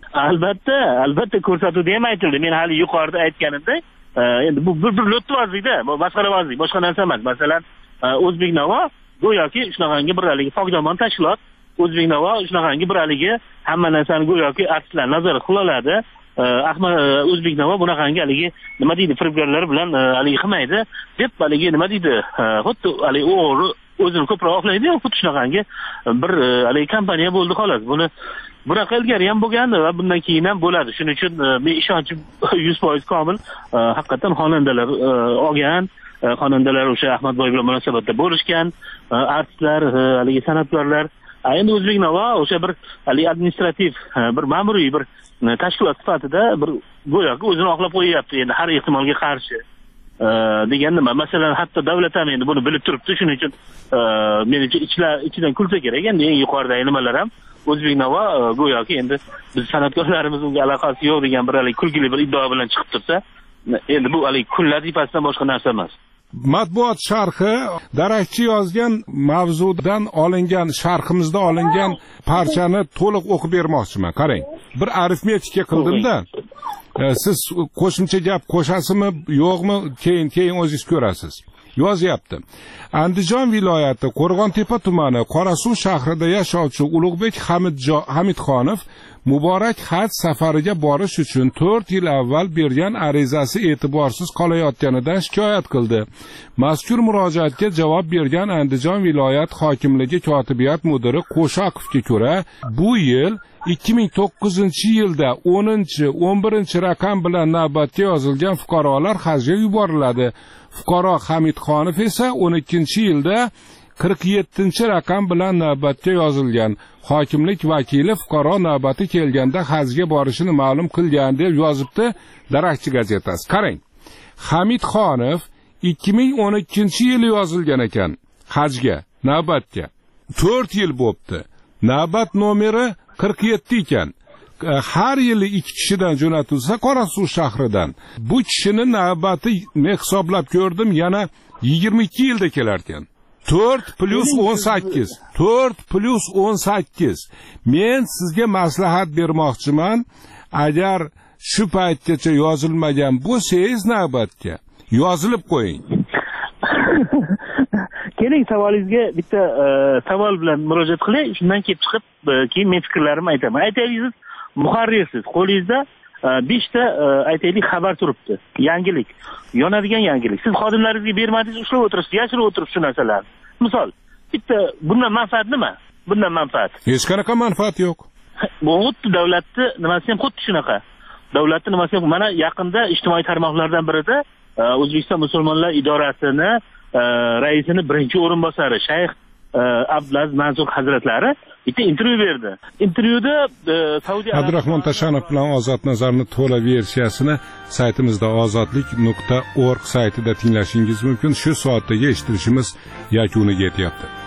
Albatta ko'rsatuvda ham aytildi. Men hali yuqorida aytganimdek, endi bu bir lo'ttvozlikda, masxaravozlik, boshqa narsa emas. Masalan, O'zbek Navo go'yoki shunaqangi bir haligi pokdomon tashkilot, O'zbek Navo shunaqangi bir haligi hamma narsani go'yoki artistlar nazorat qila oladi. O'zbek Navo bunaqangi haligi nima deydi, firibgarlar bilan haligi qilmaydi deb haligi nima deydi, xuddi haligi o'g'ri o'zini ko'proq oqlaydi, xuddi shunaqangi bir haligi kompaniya bo'ldi xolos. Bunaqa ilgari ham bo'lgan va bundan keyin ham bo'ladi. Shuning uchun men ishonchim 100% komil. Haqiqatan xonandalar olgan, xonandalar o'sha Ahmadboy bilan munosabatda bo'lishgan, artistlar, haligi san'atkorlar. Endi O'zbek Navo o'sha bir haligi administrativ, bir ma'muriy bir tashkilot sifatida bir go'yoki o'zini oqlab qo'yyapti, endi har ehtimolga qarshi. Degan nima? Masalan, hatto davlat ham endi buni bilib turibdi. Shuning uchun menimcha ichidan kulsa kerak. Endi eng yuqoridagi nimalar ham O'zbek Navo go'yoki endi biz san'atkorlarimiz unga aloqasi yo'q degan bir haligi kulgili bir iddao bilan chiqib tursa, endi bu haligi kun lazifasidan boshqa narsa emas. Matbuot sharhi darakchi yozgan mavzudan olingan, sharhimizda olingan parchani to'liq o'qib bermoqchiman. Qarang, bir arifmetika qildimda. Siz qo'shimcha gap qo'shasizmi, yo'qmi, keyin o'zingiz ko'rasiz. Yozyapti. Andijon viloyati Qo'rg'ontepa tumani Qorasuv shahrida yashovchi Ulug'bek Hamidxonov Muborak haj safariga borish uchun 4 yil avval bergan arizasi e'tiborsiz qolayotganidan shikoyat qildi. Mazkur murojaatga javob bergan Andijon viloyat hokimligi kotibiyat mudiri Qo'shoqovga ko'ra, bu yil 2009-yilda 10-11 raqam bilan navbatga yozilgan fuqarolar hajga yuboriladi. Fuqaro Hamidxonov esa 12-yilda 47-raqam bilan navbatga yozilgan. Hokimlik vakili fuqaro navbati kelganda hajga borishini ma'lum qilgan deb yozibdi Darakchi gazetasi. Qarang, Hamidxonov 2012-yili yozilgan ekan hajga, navbatga. 4 yil bo'pti. Navbat nomeri 47 ekan. Har yili 2 kishidan jo'natilsa Qorasuv shahridan. Bu kishining navbati men hisoblab ko'rdim, yana 22 yilda kelar ekan. 4 plus 18. 4 plus 18. Men sizga maslahat bermoqchiman. Agar shu paytgacha yozilmagan bo'lsangiz navbatga yozilib qo'ying. Keling, savolingizga bitta savol bilan murojaat qilay, shundan kelib chiqib keyin men fikrlarimni aytaman. Aytaylik, muharrirsiz, qo'lingizda 5 ta aytaylik xabar turibdi. Yangilik, yonadigan yangilik. Siz xodimlaringizga bermadingiz, ushlab o'tiribsiz, yashirib o'tiribsiz shu narsalarni. Misol, bitta bundan manfaat nima? Bundan manfaat. Hech qanaqa manfaat yo'q. Bu xuddi davlatni nimasi ham xuddi shunaqa. Davlatni nimasi ham mana yaqinda ijtimoiy tarmoqlardan birida O'zbekiston musulmonlar idorasini raisini birinchi o'rinbosari Shayx Abdulaziz Mansur hazratlari bitta intervyu berdi. Intervyuda Saudiya Abdurahmon Tashanov bilan Ozod Nazarning to'la versiyasini saytimizda ozodlik.org saytida tinglashingiz mumkin. Shu soatdagi eshitilishimiz yakuniga yetyapti.